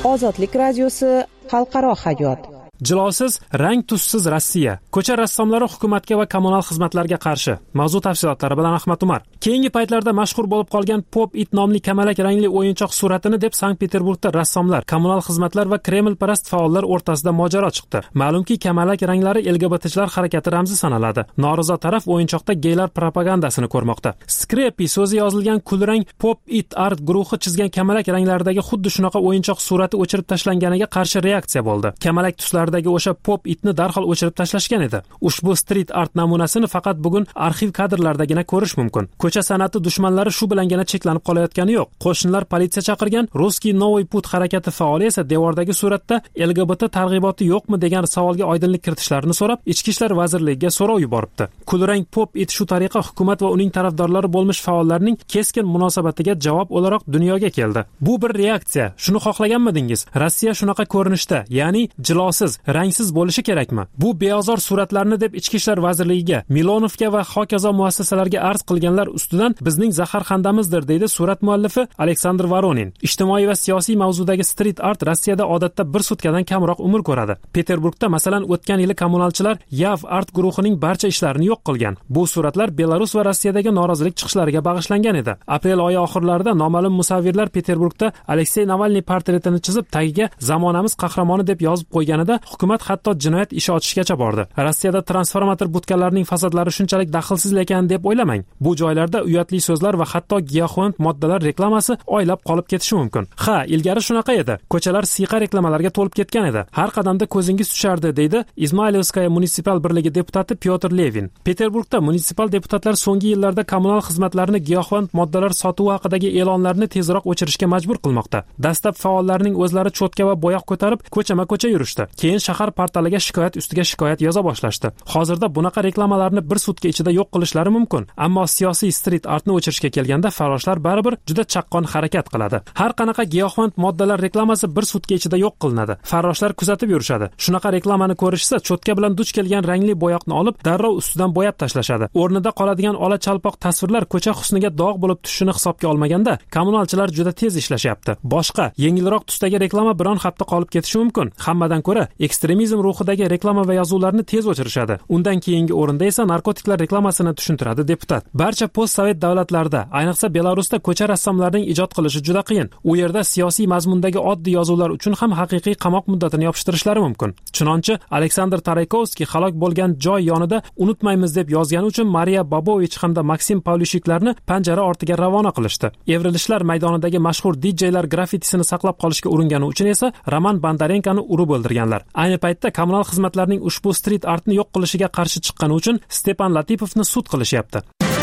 Ozodlik radiosi xalqaro hayot. Jilosiz, rang tussiz Rossiya. Ko'cha rassomlari hukumatga va kommunal xizmatlarga qarshi. Mavzu tafsilotlari bilan Ahmad Umar. Keyingi paytlarda mashhur bo'lib qolgan Pop It nomli kamalak rangli o'yinchoq suratini deb Sankt-Peterburgda rassomlar, kommunal xizmatlar va Kremlparast faollar o'rtasida mojaro chiqdi. Ma'lumki, kamalak ranglari L G B T chilar harakati ramzi sanaladi. Norizo taraf o'yinchoqda geylar propagandasini ko'rmoqda. Scrappy so'zi yozilgan kulrang Pop It art guruhi chizgan kamalak ranglaridagi xuddi shunaqa o'yinchoq surati o'chirib tashlanganiga qarshi reaksiya bo'ldi. Kamalak tuslar o'sha Pop Itni darhol o'chirib tashlashgan edi. Ushbu street art namunasini faqat bugun arxiv kadrlardagina ko'rish mumkin. Ko'cha san'ati dushmanlari shu bilangina cheklanib qolayotgani yo'q. Qo'shinlar politsiya chaqirgan Ruskiy Novoy Put harakati faoli esa devordagi suratda L G B T targ'iboti yo'qmi degan savolga oydinlik kiritishlarini so'rab, Ichki ishlar vazirligiga so'rov yuboribdi. Kulrang Pop It shu tariqa hukumat va uning tarafdorlari bo'lmish faollarning keskin munosabatiga javob o'laroq dunyoga keldi. Bu bir reaksiya. Shuni xohlaganmidingiz? Rossiya shunaqa ko'rinishda, ya'ni jilosiz, rangsiz bo'lishi kerakmi? Bu beozor suratlarni deb Ichki ishlar vazirligiga, Milonovga va hokazo muassasalarga arz qilganlar ustidan bizning zaharxandamizdir, deydi surat muallifi Aleksandr Voronin. Ijtimoiy va siyosiy mavzudagi street art Rossiyada odatda bir sutkadan kamroq umr ko'radi. Peterburgda masalan o'tgan yili kommunalchilar Yav art guruhining barcha ishlarini yo'q qilgan. Bu suratlar Belarus va Rossiyadagi norozilik chiqishlariga bag'ishlangan edi. Aprel oyi oxirlarida noma'lum musavvirlar Peterburgda Aleksey Navalniy portretini chizib, tagiga zamonamiz qahramoni deb yozib qo'yganida hukumat hatto jinoyat ishi ochishgacha bordi. Rossiyada transformator butkalarining fasadlari shunchalik daxlsiz ekan deb o'ylamang. Bu joylarda uyatli so'zlar va hatto giyohvand moddalar reklamasi oylab qolib ketishi mumkin. Ha, ilgari shunaqa edi. Ko'chalar siyqa reklamalarga to'lib ketgan edi. Har qadamda ko'zingiz tushardi, deydi Izmailevskaya munisipal birligi deputati Pyotr Levin. Peterburgda munisipal deputatlar so'nggi yillarda kommunal xizmatlarni giyohvand moddalar sotuvi haqidagi e'lonlarni tezroq o'chirishga majbur qilmoqda. Dastlab faollarning o'zlari cho'tka va bo'yoq ko'tarib ko'chama-ko'cha yurishdi. Keyin shahar portaliga shikoyat ustiga shikoyat yoza boshlashdi. Hozirda bunaqa reklamalarni bir sutka ichida yo'q qilishlari mumkin, ammo siyosiy street artni o'chirishga kelganda farroshlar baribir juda chaqqon harakat qiladi. Har qanaqa giyohvand moddalar reklamasi bir sutka ichida yo'q qilinadi. Farroshlar kuzatib yurishadi. Shunaqa reklamani ko'rishsa, cho'tka bilan duch kelgan rangli bo'yoqni olib, darrov ustidan bo'yab tashlashadi. O'rnida qoladigan ola chalpoq tasvirlar ko'cha husniga dog' bo'lib tushishini hisobga olmaganda, kommunalchilar juda tez ishlashyapti. Boshqa, yengilroq tusdagi reklama biron hafta qolib ketishi mumkin. Hammadan ko'ra ekstremizm ruhidagi reklama va yozuvlarni tez o'chirishadi. Undan keyingi o'rinda esa narkotiklar reklamasini tushuntiradi deputat. Barcha post-sovet davlatlarida, ayniqsa Belarusda ko'cha rassomlarining ijod qilishi juda qiyin. U yerda siyosiy mazmundagi oddiy yozuvlar uchun ham haqiqiy qamoq muddatini yopishtirishlari mumkin. Chunonchi Aleksandr Taraykovskiy halok bo'lgan joy yonida unutmaymiz deb yozgani uchun Mariya Babovich hamda Maksim Pavlyushiklarni panjara ortiga ravona qilishdi. Evrilishlar maydonidagi mashhur D J'lar grafitisini saqlab qolishga uringani uchun esa Roman Bondarenkani urib o'ldirganlar. Ayni paytda kommunal xizmatlarning ushbu street artni yo'q qilishiga qarshi chiqqani uchun Stepan Latipovni sud qilishyapti.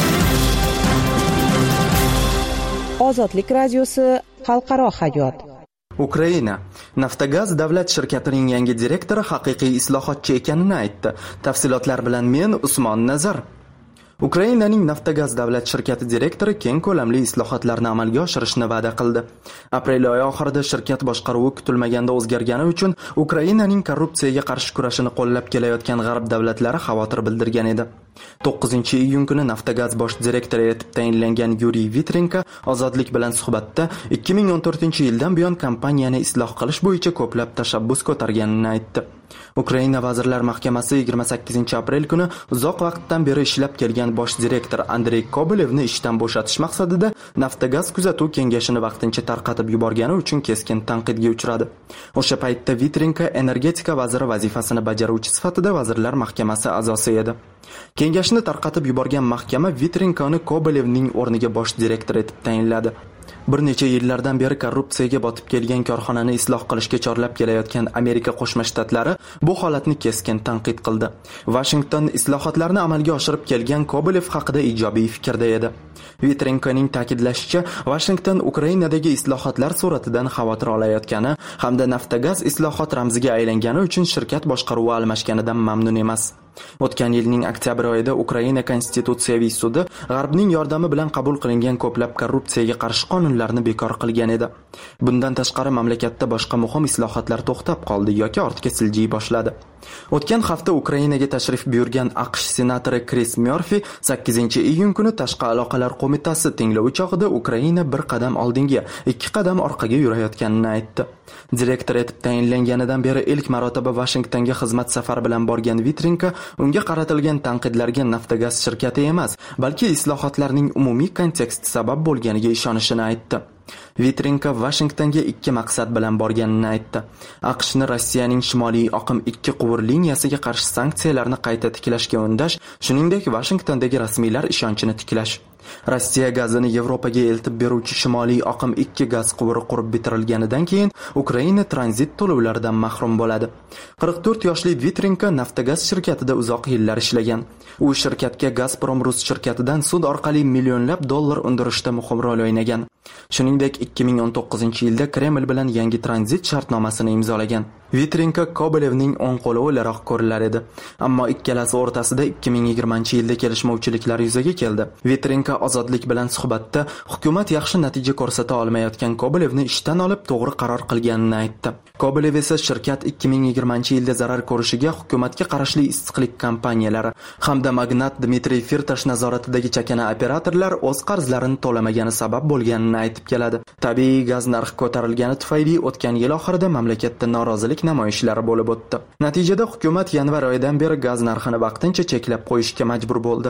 Ozodlik radiosi xalqaro hayot. Ukraina Naftogaz davlat shirkatining yangi direktori haqiqiy islohotchi ekanini aytdi. Tafsilotlar bilan men Usmon Nazar. Ukrainaning Naftogaz davlat shirkati direktori keng ko'lamli islohotlarni amalga oshirishni va'da qildi. Aprel oyi oxirida shirkat boshqaruvi kutilmaganda o'zgargani uchun Ukrainaning korrupsiyaga qarshi kurashini qo'llab kelayotgan g'arb davlatlari xavotir bildirgan edi. to'qqizinchi iyun kuni Naftogaz bosh direktori etib tayinlangan Yuriy Vitrenko Ozodlik bilan suhbatda ikki ming o'n to'rtinchi yildan buyon kompaniyani isloh qilish bo'yicha ko'plab tashabbus ko'targanini aytdi. Ukraina Vazirlar Mahkamasi yigirma sakkizinchi aprel kuni uzoq vaqtdan beri ishlab kelgan bosh direktor Andrey Kobolevni ishdan bo'shatish maqsadida Naftogaz kuzatuv kengashini vaqtincha tarqatib yuborgani uchun keskin tanqidga uchradi. O'sha paytda Vitrenko energetika vaziri vazifasini bajaruvchi sifatida Vazirlar Mahkamasi a'zosi edi. Kengashni tarqatib yuborgan mahkama Vitrenkoni Kobolevning o'rniga bosh direktor etib tayinladi. Bir necha yillardan beri korrupsiyaga botib kelgan korxonani isloh qilishga chorlab kelayotgan Amerika Qo'shma Shtatlari bu holatni keskin tanqid qildi. Washington islohotlarni amalga oshirib kelgan Kobolev haqida ijobiy fikrda edi. Vitrenkoning ta'kidlashicha, Washington Ukrainadagi islohotlar suratidan xavotir olayotgani hamda Naftogaz islohot ramziga aylangani uchun shirkat boshqaruvi almashganidan mamnun emas. O'tgan yilning oktyabr oyida Ukraina konstitutsiyaviy sudi G'arbning yordami bilan qabul qilingan ko'plab korrupsiyaga qarshi qonunlarni bekor qilgan edi. Bundan tashqari mamlakatda boshqa muhim islohotlar to'xtab qoldi yoki ortga siljiy boshladi. O'tgan hafta Ukrainaga tashrif buyurgan AQSh senatori Kris Murfi sakkizinchi iyun kuni Tashqi aloqalar qo'mitasi tinglovi chog'ida Ukraina bir qadam oldinga, ikki qadam orqaga yurayotganini aytdi. Direktor etib tayinlanganidan beri ilk marotaba Washingtonga xizmat safari bilan borgan Vitrinka unga qaratilgan tanqidlarga Naftogaz shirkati emas, balki islohotlarning umumiy konteksti sabab bo'lganiga ishonishini aytdi. Vitrinka Washingtonga ikki maqsad bilan borganini aytdi. AQShni Rossiyaning Shimoliy oqim ikki quvur liniyasiga qarshi sanksiyalarni qayta tiklashga undash, shuningdek Washingtondagi rasmiylar ishonchini tiklash. Rossiya gazini Yevropaga eltib beruvchi Shimoliy oqim ikki gaz quvuri qurib bitirilganidan keyin Ukraina tranzit to'lovlaridan mahrum bo'ladi. qirq to'rt yoshli Vitrinka Naftogaz shirkatida uzoq yillar ishlagan. U shirkatga Gazprom rus shirkatidan sud orqali millionlab dollar undirishda muhim rol o'ynagan. Shuningdek, ikki ming o'n to'qqizinchi yilda Kreml bilan yangi tranzit shartnomasini imzolagan. Vitrinka Kobelevning o'ng qo'li o'laroq ko'rilar edi. Ammo ikkalasi o'rtasida ikki ming yigirmanchi yilda kelishmovchiliklar yuzaga keldi. Vitrinka Ozodlik bilan suhbatda hukumat yaxshi natija ko'rsata olmayotgan Kobelevni ishdan olib to'g'ri qaror qilganini aytdi. Kobelev esa shirkat ikki ming yigirmanchi yilda zarar ko'rishiga hukumatga qarashli issiqlik kompaniyalari hamda magnat Dmitriy Firtash nazoratidagi chakana operatorlar o'z qarzlarini to'lamagani sabab bo'lganini aytib keladi. Tabiiy gaz narxi ko'tarilgani tufayli o'tgan yil oxirida mamlakatda norozilik namoyishlari bo'lib o'tdi. Natijada hukumat yanvar oyidan beri gaz narxini vaqtincha cheklab qo'yishga majbur bo'ldi.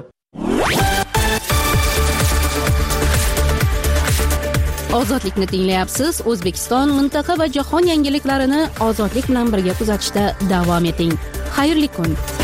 Ozodlikni tinglayapsiz. O'zbekiston, mintaqa va jahon yangiliklarini ozodlik bilan birga kuzatishda davom eting. Xayrli kun.